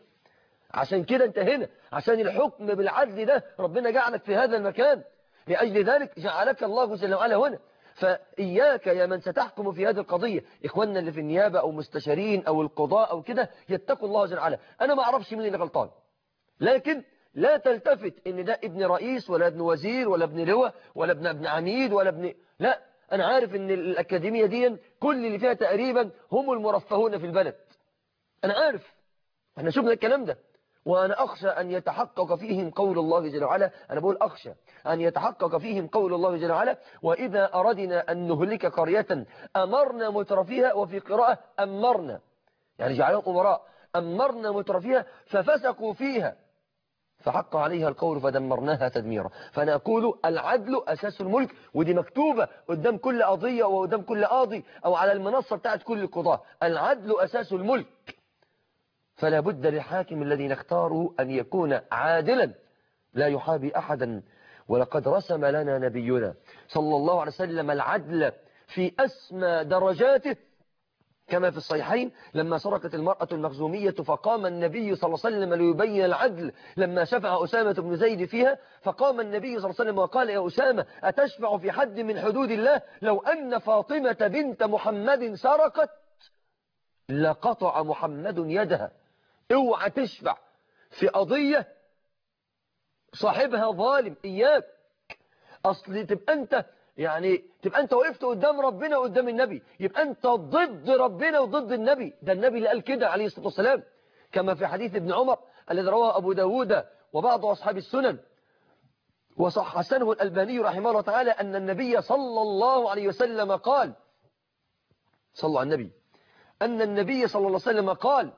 عشان الحكم بالعدل ده ربنا جعلك في هذا المكان، لأجل ذلك جعلك الله جل وعلا هنا. فإياك يا من ستحكم في هذه القضية، إخواننا اللي في النيابة أو مستشارين أو القضاء أو كده، يتقوا الله جل وعلا. أنا ما أعرفش مين اللي غلطان، لكن لا تلتفت ان ده ابن رئيس ولا ابن وزير ولا ابن لواء ولا ابن عميد ولا ابن، لا، انا عارف ان الاكاديمية دي كل اللي فيها تقريبا هم المرفهون في البلد. انا عارف، احنا شفنا الكلام ده وأنا أخشى أن يتحقق فيهم قول الله جل وعلا. أنا بقول أخشى أن يتحقق فيهم قول الله جل وعلا: وإذا أردنا أن نهلك قرية أمرنا مترفيها، وفي قراءة أمرنا، يعني جعلهم أمراء، أمرنا مترفيها ففسقوا فيها فحق عليها القول فدمرناها تدميرا. فأنا أقول العدل أساس الملك، ودي مكتوبة قدام كل قضية وقدام كل قاضي أو على المنصة بتاعت كل قضاة. العدل أساس الملك، فلا بد للحاكم الذي نختاره أن يكون عادلا لا يحابي أحدا. ولقد رسم لنا نبينا صلى الله عليه وسلم العدل في أسمى درجاته، كما في الصحيحين لما سرقت المرأة المخزومية فقام النبي صلى الله عليه وسلم ليبين العدل لما شفع أسامة بن زيد فيها، فقام النبي صلى الله عليه وسلم وقال: يا أسامة أتشفع في حد من حدود الله؟ لو أن فاطمة بنت محمد سرقت لقطع محمد يدها. اوعى تشفع في قضية صاحبها ظالم، إياك. أصل تبقى أنت وقفت قدام ربنا وقدام النبي، يبقى أنت ضد ربنا وضد النبي. ده النبي اللي قال كده عليه الصلاة والسلام، كما في حديث ابن عمر الذي رواه أبو داود وبعض أصحاب السنن وصححه الألباني رحمه الله تعالى، أن النبي صلى الله عليه وسلم قال: صلوا على النبي، أن النبي صلى الله عليه وسلم قال: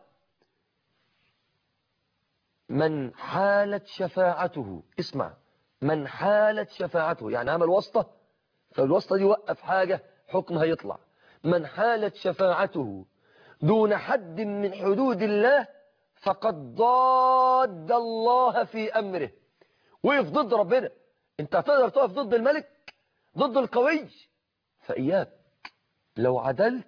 من حالت شفاعته، اسمع، من حالت شفاعته يعني عمل واسطة، فالواسطة دي وقف حاجة حكم هيطلع. من حالت شفاعته دون حد من حدود الله فقد ضاد الله في أمره. وقف ضد ربنا. انت هتقدر تقف ضد الملك، ضد القوي؟ فإياك. لو عدلت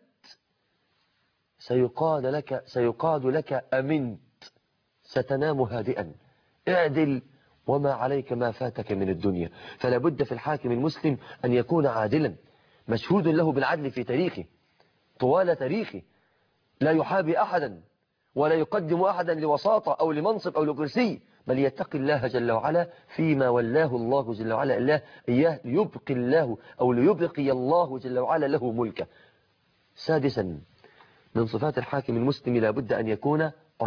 سيقاد لك أمنت، ستنام هادئا. اعدل وما عليك ما فاتك من الدنيا. فلا بد في الحاكم المسلم أن يكون عادلا، مشهود له بالعدل في تاريخه طوال تاريخه، لا يحابي أحدا ولا يقدم أحدا لوساطة أو لمنصب أو لكرسي، بل يتقي الله جل وعلا فيما ولاه الله جل وعلا إياه ليبقي الله جل وعلا له ملكه. سادسا من صفات الحاكم المسلم لا بد أن يكون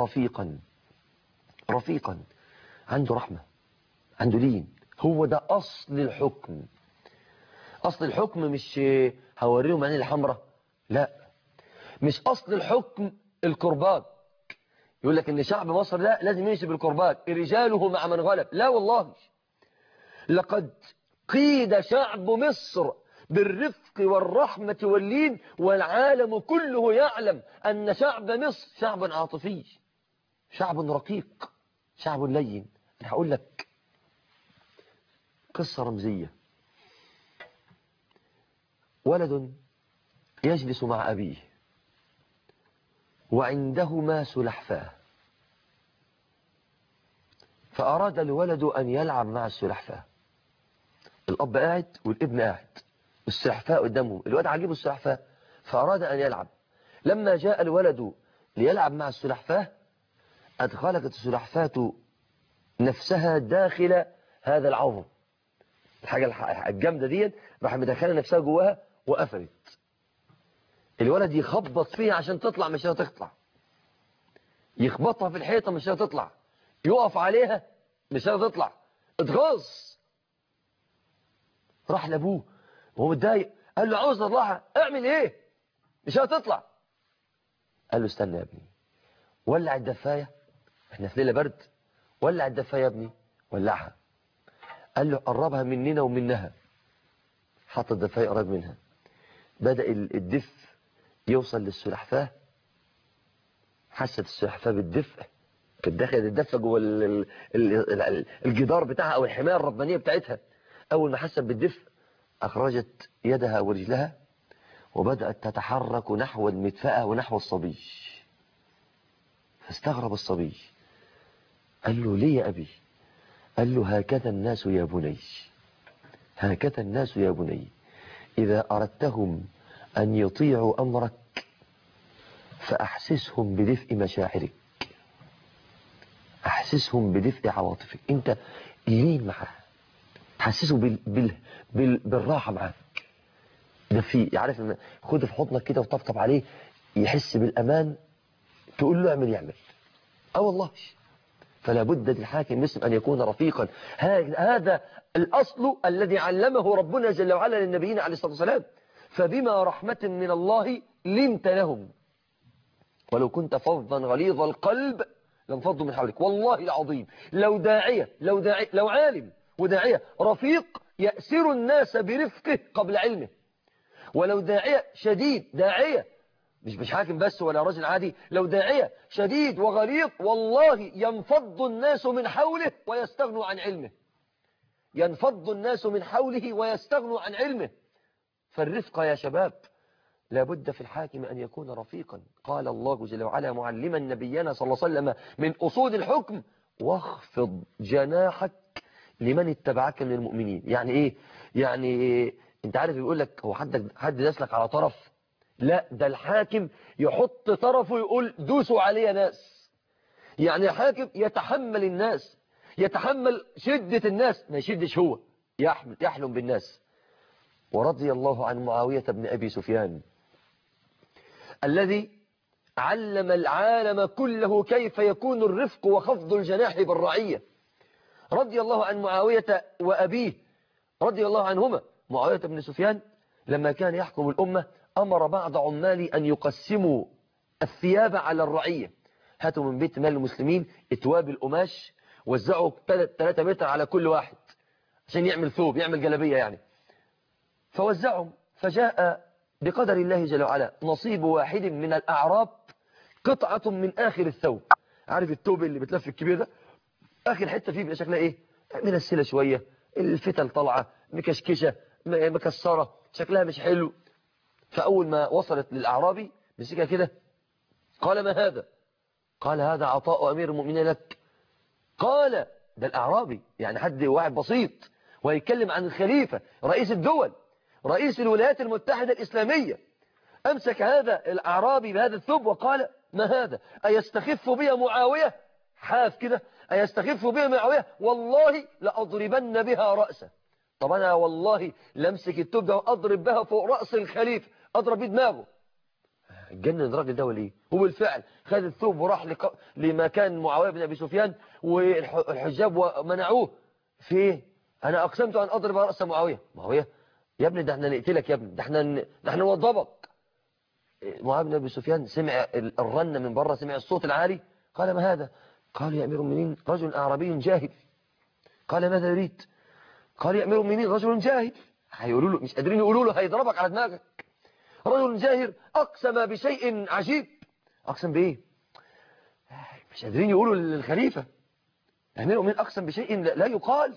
رفيقا، عنده رحمة، عنده لين. هو ده أصل الحكم. أصل الحكم مش هوريهم عين الحمراء، لا، مش أصل الحكم الكرباج. يقول لك إن شعب مصر لا لازم يمشي بالكرباج، رجاله مع من غلب. لا والله، لقد قيد شعب مصر بالرفق والرحمة واللين، والعالم كله يعلم أن شعب مصر شعب عاطفي، شعب رقيق، شعب لين. أنا هقول لك قصة رمزية. ولد يجلس مع أبيه وعندهما سلحفاة، فأراد الولد أن يلعب مع السلحفاة. الأب قاعد والابن قاعد، السلحفاة قدامهم، الولد عجبه السلحفاة فأراد أن يلعب. لما جاء الولد ليلعب مع السلحفاة أدخلت السلحفاة نفسها داخل هذا العظم، الحاجة الجامدة دي راح مدخلة نفسها جواها وقفلت. الولد يخبط فيها عشان تطلع مش هتطلع، يخبطها في الحيطة مش هتطلع، يقف عليها مش هتطلع، اتغاظ. راح لابوه وهو متضايق، قال له عاوز اطلعها، اعمل ايه؟ مش هتطلع. قال له استنى يا ابني، ولع الدفاية، احنا في ليلة برد، ولع الدفاية يا ابني، ولعها. قال له قربها مننا ومنها. حط الدفاية قرب منها، بدأ الدفء يوصل للسلحفاة. حست السلحفاة بالدفء، كانت داخل الدفة جوه الجدار بتاعها او الحماية الربانية بتاعتها. اول ما حست بالدفء اخرجت يدها ورجلها وبدأت تتحرك نحو المدفأة ونحو الصبي. فاستغرب الصبي، قال له ليه يا أبي؟ قال له هكذا الناس يا بني، هكذا الناس يا بني، إذا أردتهم أن يطيعوا أمرك فأحسسهم بدفء مشاعرك، أحسسهم بدفء عواطفك. أنت لين معاه، حسسه بالراحة معاك. ده في يعرف ان خده في حضنك كده وطبطب عليه يحس بالأمان، تقول له اعمل يعمل. والله فلا بد للحاكم المسلم أن يكون رفيقا. هذا الأصل الذي علمه ربنا جل وعلا للنبيين عليه الصلاة والسلام. فبما رحمة من الله لنت لهم ولو كنت فظا غليظ القلب لانفضوا من حولك. والله العظيم لو عالم وداعية رفيق يأسر الناس برفقه قبل علمه، ولو داعية شديد داعية مش حاكم بس ولا رجل عادي، لو داعية شديد وغليظ والله ينفض الناس من حوله ويستغنوا عن علمه، ينفض الناس من حوله ويستغنوا عن علمه. فالرفق يا شباب لابد في الحاكم أن يكون رفيقا. قال الله جل وعلا معلما نبينا صلى الله عليه وسلم من أصول الحكم واخفض جناحك لمن اتبعك من المؤمنين. يعني إيه؟ يعني انت عارف يقول لك هو حد داسلك على طرف؟ لا، ده الحاكم يحط طرفه يقول دوسوا عليه ناس. يعني الحاكم يتحمل الناس، يتحمل شدة الناس، ما يشدش هو، يحلم بالناس. ورضي الله عن معاوية بن أبي سفيان الذي علم العالم كله كيف يكون الرفق وخفض الجناح بالرعية. رضي الله عن معاوية وأبيه رضي الله عنهما. معاوية بن سفيان لما كان يحكم الأمة أمر بعض عمالي أن يقسموا الثياب على الرعية. هاتوا من بيت مال المسلمين اتواب القماش، وزعوا 3 متر على كل واحد عشان يعمل ثوب، يعمل جلبية يعني. فوزعهم، فجاء بقدر الله جل وعلا نصيب واحد من الأعراب قطعة من آخر الثوب. عارف الثوب اللي بتلف الكبير ده، آخر حتة فيه بيبقى شكلها إيه؟ منسلة شوية، الفتل طالعة مكشكشة مكسرة، شكلها مش حلو. فأول ما وصلت للأعرابي مسكها كده، قال ما هذا؟ قال هذا عطاء أمير المؤمنين لك. قال ده الأعرابي يعني حد واحد بسيط ويتكلم عن الخليفة رئيس الدول رئيس الولايات المتحدة الإسلامية. أمسك هذا الأعرابي بهذا الثوب وقال ما هذا؟ أيستخف بي معاوية؟ حاف كده، أيستخف بي معاوية؟ والله لأضربن بها رأسه. طب أنا والله لمسك الثوب ده وأضرب بها فوق رأس الخليفة، أضرب بدماغه. اتجنن الراجل ده ولا ايه؟ هو بالفعل خد الثوب وراح لمكان معاوية بن أبي سفيان، والحجاب ومنعوه. في ايه؟ أنا أقسمت أن أضرب رأس معاوية. معاوية يا ابني ده احنا نقتلك يا ابني، ده احنا نوضبك. معاوية بن أبي سفيان سمع الرنة من بره، سمع الصوت العالي، قال ما هذا؟ قال يا أمير المؤمنين رجل أعرابي جاهل. قال ماذا يريد؟ قال يا أمير المؤمنين رجل جاهل. هيقولوا له، مش قادرين يقولوا له، هيضربك على دماغك. رجل جاهل أقسم بشيء عجيب. أقسم بإيه؟ مش قادرين يقولوا للخليفة. أمير المؤمنين أقسم بشيء لا يقال.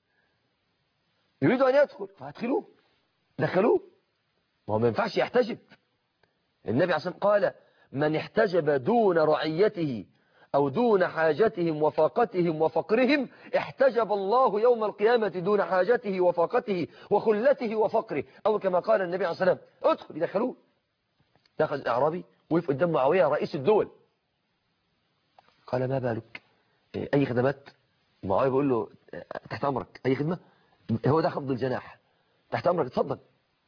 يريد أن يدخل، فادخلوه، دخلوه. وهو ما ينفعش يحتجب. النبي عليه الصلاة والسلام قال من احتجب دون رعيته أو دون حاجتهم وفاقتهم وفقرهم احتجب الله يوم القيامة دون حاجته وفاقته وخلته وفقره، أو كما قال النبي عليه الصلاة والسلام. ادخل، يدخلوه. دخل الأعرابي وقف قدام معاوية رئيس الدول. قال ما بالك؟ أي خدمات؟ معاوية بيقول له تحت أمرك، أي خدمة؟ هو ده خفض الجناح، تحت أمرك اتفضل.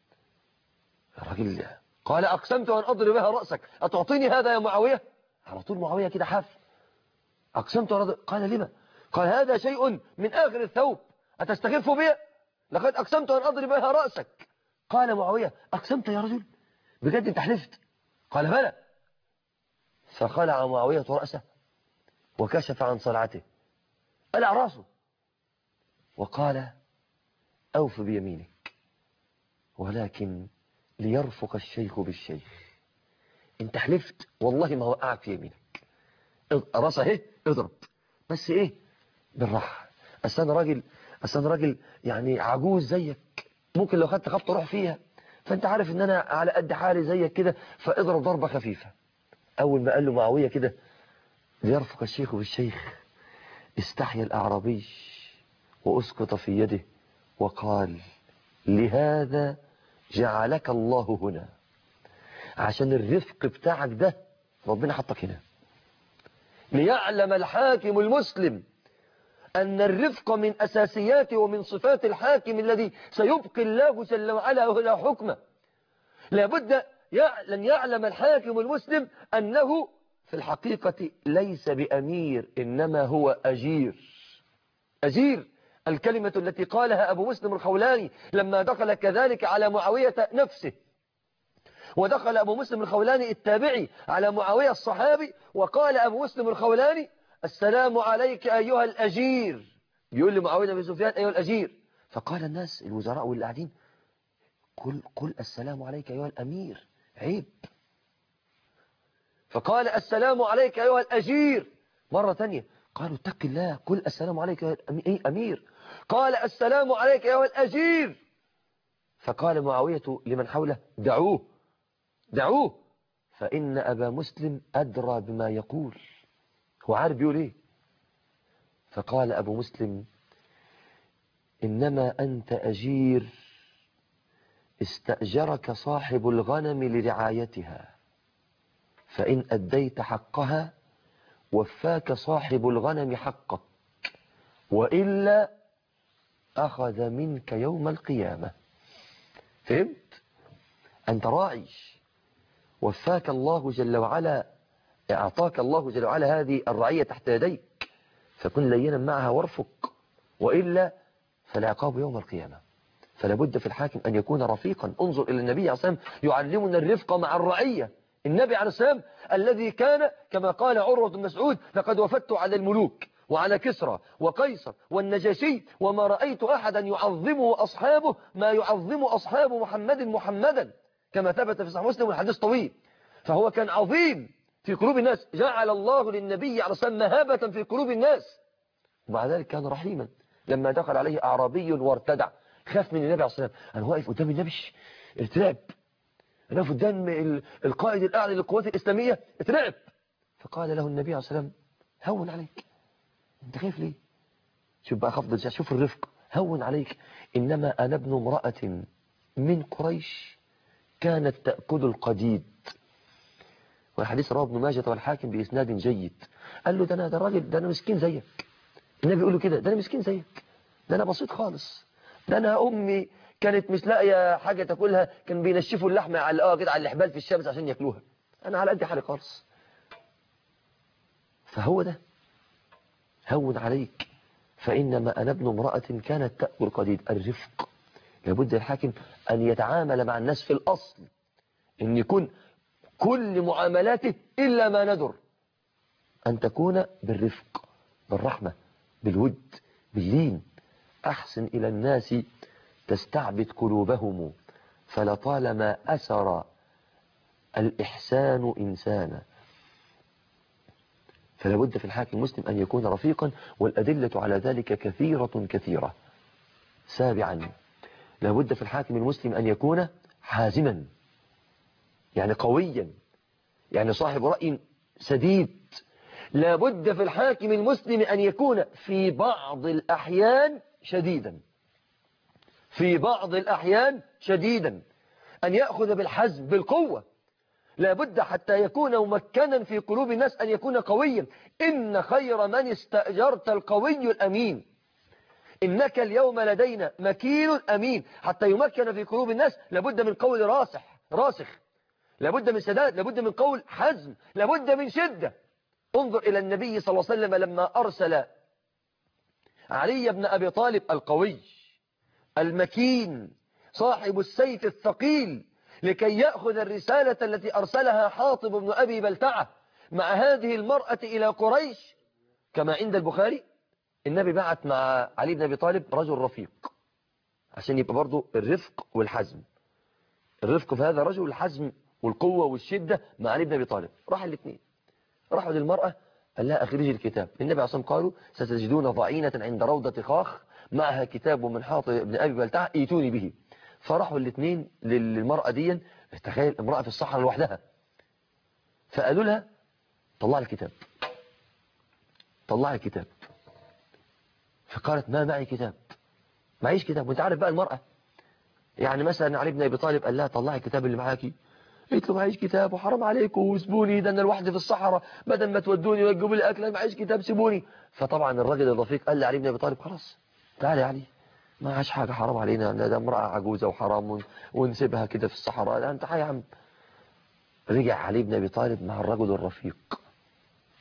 الراجل قال أقسمت أن أضرب بها رأسك، أتعطيني هذا يا معاوية؟ على طول معاوية كده حاف. أقسمت أن أضرب. قال لما؟ قال هذا شيء من آخر الثوب، أتستخف بي؟ لقد أقسمت أن أضرب بها رأسك. قال معاوية أقسمت يا رجل؟ بجد أنت حلفت؟ قال بلى. فخلع معاوية رأسه وكشف عن صلعته، قلع رأسه وقال أوف بيمينك، ولكن ليرفق الشيخ بالشيخ. انت حلفت والله ما وقعك في يمينك، راسه اهي اضرب، بس ايه بالراحه. اصل انا راجل يعني عجوز زيك، ممكن لو خدت خبطه روح فيها، فانت عارف ان انا على قد حالي زيك كده، فاضرب ضربه خفيفه. اول ما قال له معاويه كده ليرفق الشيخ بالشيخ استحيا الاعرابي واسقط في يده وقال لهذا جعلك الله هنا، عشان الرفق بتاعك ده ربنا حطك هنا. ليعلم الحاكم المسلم أن الرفق من أساسيات ومن صفات الحاكم الذي سيبقي الله جل وعلا له حكمه. لابد لن يعلم الحاكم المسلم أنه في الحقيقة ليس بأمير، إنما هو أجير. أجير، الكلمة التي قالها أبو مسلم الخولاني لما دخل كذلك على معاوية نفسه. ودخل أبو مسلم الخولاني التابعي على معاوية الصحابي، وقال أبو مسلم الخولاني: السلام عليك أيها الأجير. يقول لمعاوية بن سفيان: أيها الأجير. فقال الناس الوزراء واللي قاعدين: قل السلام عليك أيها الأمير، عيب. فقال: السلام عليك أيها الأجير مرة ثانية. قالوا: اتق الله، قل السلام عليك أيها الأمير. قال: السلام عليك أيها الأجير. فقال معاوية لمن حوله: دعوه دعوه، فإن أبا مسلم أدرى بما يقول، هو عارف بيقول إيه. فقال أبو مسلم: إنما أنت أجير استأجرك صاحب الغنم لرعايتها، فإن أديت حقها وفاك صاحب الغنم حقك، وإلا أخذ منك يوم القيامة. فهمت؟ أنت راعي، وفاك الله جل وعلا، أعطاك الله جل وعلا هذه الرعية تحت يديك، فكن لينا معها وارفق، وإلا فالعقاب يوم القيامة. فلا بد في الحاكم أن يكون رفيقا. انظر إلى النبي عليه الصلاة والسلام يعلمنا الرفق مع الرعية. النبي عليه الصلاة والسلام الذي كان كما قال عروة بن مسعود: لقد وفدت على الملوك وعلى كسرى وقيصر والنجاشي وما رأيت أحدا يعظمه أصحابه ما يعظم أصحاب محمدا، كما ثبت في صحيح مسلم والحديث طويل. فهو كان عظيم في قلوب الناس، جعل الله للنبي عليه الصلاة والسلام مهابة في قلوب الناس، ومع ذلك كان رحيما. لما دخل عليه أعرابي وارتدع، خاف من النبي عليه الصلاة والسلام. أنا واقف قدام النبي اترعب، أنا واقف قدام القائد الأعلى للقوات الإسلامية اترعب. فقال له النبي عليه الصلاة والسلام: هون عليك، أنت خايف ليه؟ شوف بقى خفض الجاه، شوف الرفق، هون عليك، إنما أنا ابن امرأة من قريش كانت تأكل القديد. والحديث رواه ابن ماجه والحاكم بإسناد جيد. قال له: ده راجل، ده أنا مسكين زيك. النبي يقول له كده: ده أنا مسكين زيك، ده أنا بسيط خالص، ده أنا أمي كانت مش لاقيه حاجة تاكلها، كان بينشفوا اللحمة على كده على الحبال في الشمس عشان ياكلوها، أنا على قد حالي خالص. فهو ده، هون عليك، فإنما أنا ابن امرأة كانت تأكل قديد. الرفق، لابد الحاكم أن يتعامل مع الناس في الأصل أن يكون كل معاملاته إلا ما ندر، أن تكون بالرفق، بالرحمة، بالود، باللين. أحسن إلى الناس تستعبد قلوبهم، فلطالما أسر الإحسان إنسانا. فلا بد في الحاكم المسلم أن يكون رفيقا، والأدلة على ذلك كثيرة كثيرة. سابعا، لا بد في الحاكم المسلم أن يكون حازما، يعني قويا، يعني صاحب رأي سديد. لا بد في الحاكم المسلم أن يكون في بعض الأحيان شديدا، في بعض الأحيان شديدا، أن يأخذ بالحزم بالقوة. لا بد حتى يكون ممكنا في قلوب الناس أن يكون قويا. إن خير من استأجرت القوي الأمين. إنك اليوم لدينا مكين أمين. حتى يمكن في قلوب الناس لابد من قول راسخ، لابد من سداد، لابد من قول حزم، لابد من شدة. انظر إلى النبي صلى الله عليه وسلم لما أرسل علي بن أبي طالب القوي المكين صاحب السيف الثقيل لكي يأخذ الرسالة التي أرسلها حاطب بن أبي بلتعة مع هذه المرأة إلى قريش، كما عند البخاري. النبي بعت مع علي بن أبي طالب رجل رفيق عشان يبقى برضو الرفق والحزم. الرفق في هذا الرجل، الحزم والقوة والشدة مع علي بن أبي طالب. راح الاثنين، راحوا للمرأة قال لها: أخرجي الكتاب. النبي عصام قالوا: ستجدون ضعينة عند روضة خاخ معها كتاب من حاطب بن أبي بلتعة ايتوني به. فراحوا الاثنين للمرأة دي، تخيل امرأة في الصحراء لوحدها، فقالوا لها: طلع الكتاب، طلع الكتاب. فقالت: ما معي كتاب، معيش كتاب. وانت عارف بقى المرأة، يعني مثلا علي بن أبي طالب قال لها: طلعي الكتاب اللي معاكي. قلت له: معيش كتاب، وحرام عليكم وسيبوني، ده انا لوحدي في الصحراء، بدل ما تودوني وتجيبوا لي اكل، معيش كتاب، سيبوني. فطبعا الراجل الرفيق قال لعلي بن أبي طالب: خلاص تعالى يا علي، ما عاش حاجة، حرام علينا، ده امرأة عجوزة وحرام ونسيبها كده في الصحراء، ده انت يا عم. رجع علي بن أبي طالب مع الرجل الرفيق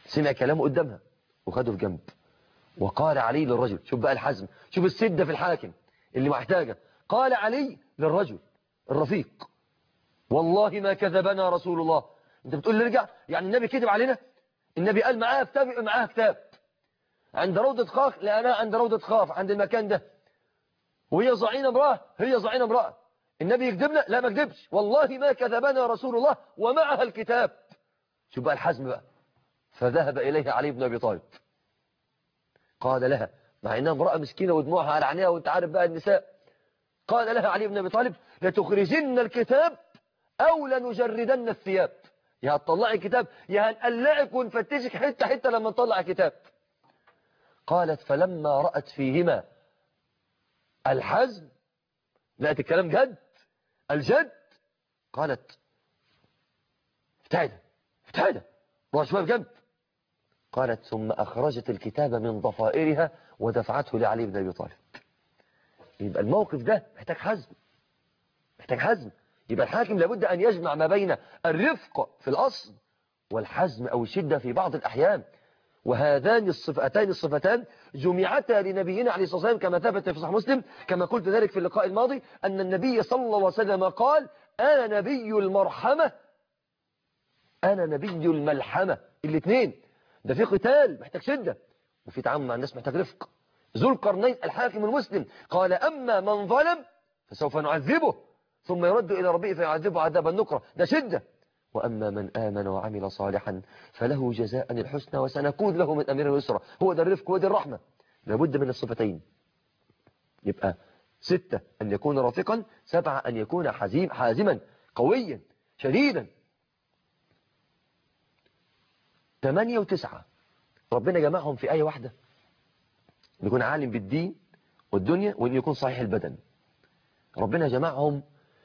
سمع كلامه قدامها وخده في جنب وقال علي للرجل، شوف بقى الحزم، شوف السدة في الحاكم اللي محتاجة. قال علي للرجل الرفيق والله ما كذبنا رسول الله. انت بتقول لي نرجع؟ يعني النبي كذب علينا؟ النبي قال معاه كتاب يبقى معاه كتاب. عند روضة خاخ لأنا عند روضة خاف عند المكان ده، وهي ضعينة امرأة، هي ضعينة امرأة. النبي يكذبنا؟ لا ما كذبش، والله ما كذبنا رسول الله ومعها الكتاب. شوف بقى الحزم بقى. فذهب إليها علي بن أبي طالب قال لها، مع انها امرأة مسكينة ودموعها على عينيها وانت عارف بقى النساء، قال لها علي بن أبي طالب لتخرجن الكتاب أو لنجردن الثياب. يا هتطلعي كتاب يا هنقلعك ونفتشك حتة حتة لما نطلع كتاب. قالت فلما رأت فيهما الحزم، لقت الكلام جد الجد، قالت ابتعد روح شوية بجنب. قالت ثم أخرجت الكتاب من ضفائرها ودفعته لعلي بن أبي طالب. يبقى الموقف ده محتاج حزم. يبقى الحاكم لابد أن يجمع ما بين الرفق في الأصل والحزم أو الشدة في بعض الأحيان. وهذان الصفتان جمعتا لنبينا عليه الصلاة والسلام كما ثبت في صحيح مسلم، كما قلت ذلك في اللقاء الماضي، أن النبي صلى الله عليه وسلم قال أنا نبي المرحمة أنا نبي الملحمة. الاثنين ده في قتال محتاج شدة، وفي تعامل مع الناس محتاج رفق. ذو القرنين الحاكم المسلم قال أما من ظلم فسوف نعذبه ثم يرد إلى ربه فيعذبه عذابا نكرا، ده شدة. وأما من آمن وعمل صالحا فله جزاء الحسنى وسنكون له من أمر اليسرى. هو ده الرفق وده الرحمة. لابد من الصفتين. يبقى 6 أن يكون رفيقا، 7 أن يكون حازما قويا شديدا. 8 و9 ربنا جمعهم في آية واحدة، يكون عالم بالدين والدنيا وأن يكون صحيح البدن. ربنا جمعهم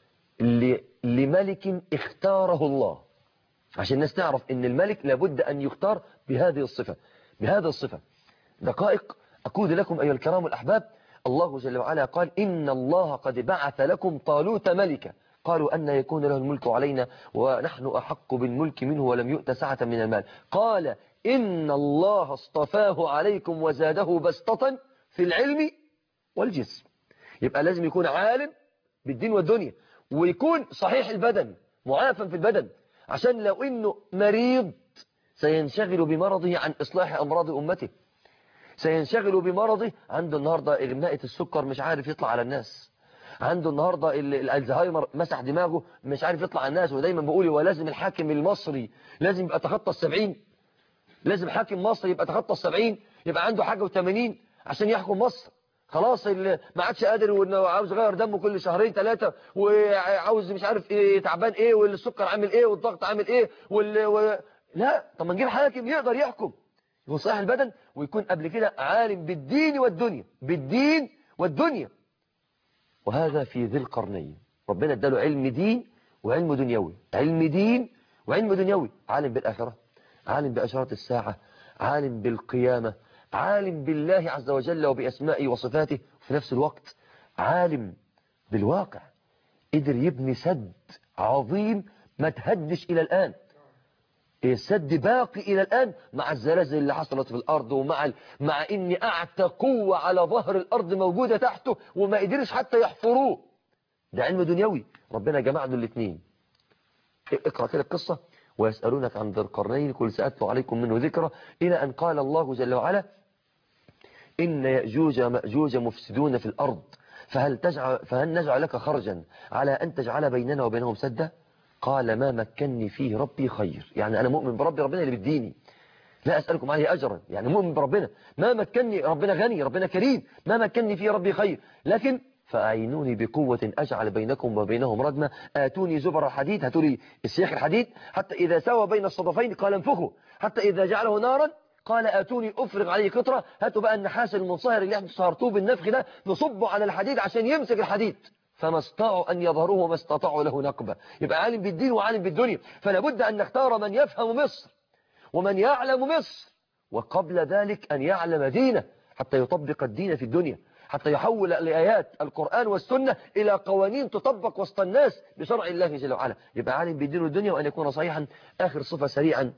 لملك اختاره الله، عشان الناس تعرف ان الملك لابد ان يختار بهذه الصفة. دقائق أقول لكم أيها الكرام الأحباب، الله جل وعلا قال إن الله قد بعث لكم طالوت ملكا قالوا أن يكون له الملك علينا ونحن أحق بالملك منه ولم يؤت سعة من المال. قال إن الله اصطفاه عليكم وزاده بسطة في العلم والجسم. يبقى لازم يكون عالم بالدين والدنيا، ويكون صحيح البدن معافى في البدن، عشان لو إنه مريض سينشغل بمرضه عن إصلاح أمراض أمته، سينشغل بمرضه. عنده النهاردة إغماءة السكر مش عارف يطلع على الناس، عنده النهاردة الألزهايمر مسح دماغه مش عارف يطلع على الناس. ودايما بقولي ولازم الحاكم المصري لازم يبقى تخطى 70، لازم حاكم مصري يبقى تخطى 70، يبقى عنده حاجة و80 عشان يحكم مصر. خلاص ما عادش قادر وانه عاوز يغير دمه كل 2-3 وعاوز مش عارف ايه تعبان ايه والسكر عامل ايه والضغط عامل ايه لا. طب ما نجيب حاكم يقدر يحكم، يكون صحيح البدن ويكون قبل كده عالم بالدين والدنيا. وهذا في ذي القرنين ربنا اداله علم دين وعلم دنيوي، علم دين وعلم دنيوي، عالم بالآخرة، عالم بأشارة الساعة، عالم بالقيامة، عالم بالله عز وجل وبأسمائه وصفاته، وفي نفس الوقت عالم بالواقع. قدر يبني سد عظيم ما تهدش إلى الآن، السد باقي إلى الآن مع الزلازل اللي حصلت في الأرض، مع إن أعتى قوة على ظهر الأرض موجودة تحته وما قدرش حتى يحفروه. ده علم دنيوي ربنا جمع له الاثنين. اقرأ كده القصة. ويسألونك عن ذي القرنين قل سأتلو عليكم منه ذكرى، إلى أن قال الله جل وعلا إن يأجوج مأجوج مفسدون في الأرض فهل نجعل لك خرجا على أن تجعل بيننا وبينهم سدا؟ قال ما مكنني فيه ربي خير. يعني أنا مؤمن بربي، ربنا اللي بيديني، لا أسألكم عليه أجرا، يعني مؤمن بربنا. ما مكنني، ربنا غني، ربنا كريم، ما مكنني فيه ربي خير، لكن فأعينوني بقوة أجعل بينكم وبينهم ردما آتوني زبر الحديد، هاتوا لي السياخ الحديد حتى إذا سوى بين الصدفين قال انفخوا حتى إذا جعله نارا قال آتوني أفرغ عليه قطرة، هاتوا بقى النحاس المنصهر اللي احنا صهرتوه بالنفخ ده نصبه على الحديد عشان يمسك الحديد، فما استطاعوا أن يظهروه وما استطاعوا له نقبة. يبقى عالم بالدين وعالم بالدنيا. فلا بد أن نختار من يفهم مصر ومن يعلم مصر، وقبل ذلك أن يعلم دينه حتى يطبق الدين في الدنيا، حتى يحول لآيات القرآن والسنة إلى قوانين تطبق وسط الناس بشرع الله جل وعلا. يبقى عالم بالدين والدنيا وأن يكون صحيحا. آخر صفة سريعا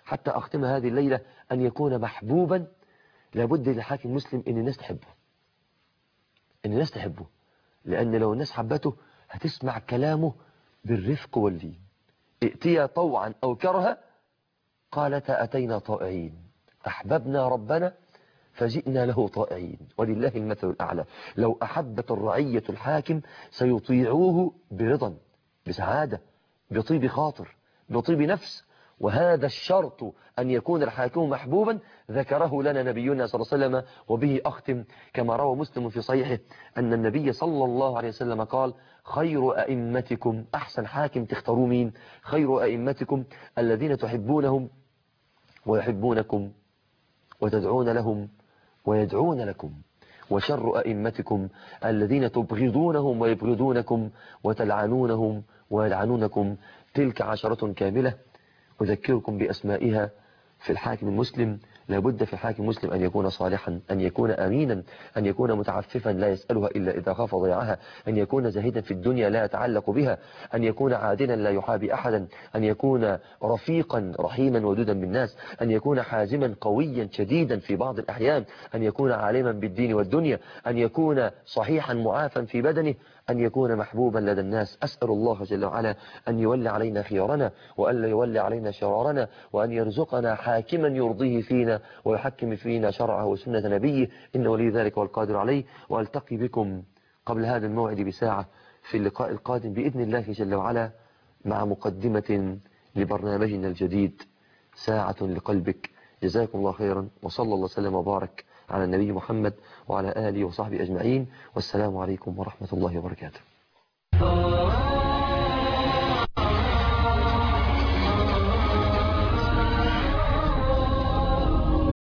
حتى أختم هذه الليلة أن يكون محبوبا. لابد للحاكم المسلم أن الناس تحبه، أن الناس تحبه، لأن لو الناس حبته هتسمع كلامه بالرفق واللين. ائتيا طوعا أو كرها قالتا أتينا طائعين، أحببنا ربنا فجئنا له طائعين، ولله المثل الأعلى. لو أحبت الرعية الحاكم سيطيعوه برضا، بسعادة، بطيب خاطر، بطيب نفس. وهذا الشرط أن يكون الحاكم محبوبا ذكره لنا نبينا صلى الله عليه وسلم. وبه أختم، كما روى مسلم في صحيحه أن النبي صلى الله عليه وسلم قال: خير أئمتكم، أحسن حاكم تختاروا مين؟ خير أئمتكم الذين تحبونهم ويحبونكم وتدعون لهم ويدعون لكم، وشر أئمتكم الذين تبغضونهم ويبغضونكم وتلعنونهم ويلعنونكم. تلك 10 كاملة أذكركم بأسمائها في الحاكم المسلم. لابد في الحاكم المسلم أن يكون صالحا، أن يكون أمينا، أن يكون متعففا لا يسألها إلا إذا خاف ضياعها، أن يكون زاهدا في الدنيا لا يتعلق بها، أن يكون عادلا لا يحابي أحدا، أن يكون رفيقا رحيما ودودا بالناس، أن يكون حازما قويا شديدا في بعض الأحيان، أن يكون عالما بالدين والدنيا، أن يكون صحيحا معافا في بدنه، أن يكون محبوبا لدى الناس. أسأل الله جل وعلا أن يولي علينا خيارنا وأن لا يولي علينا شرارنا، وأن يرزقنا حاكما يرضيه فينا ويحكم فينا شرعه وسنة نبيه، إن ولي ذلك والقادر عليه. وألتقي بكم قبل هذا الموعد بساعة في اللقاء القادم بإذن الله جل وعلا مع مقدمة لبرنامجنا الجديد ساعة لقلبك. جزاكم الله خيرا، وصلى الله وسلم وبارك على النبي محمد وعلى آله وصحبه أجمعين، والسلام عليكم ورحمة الله وبركاته.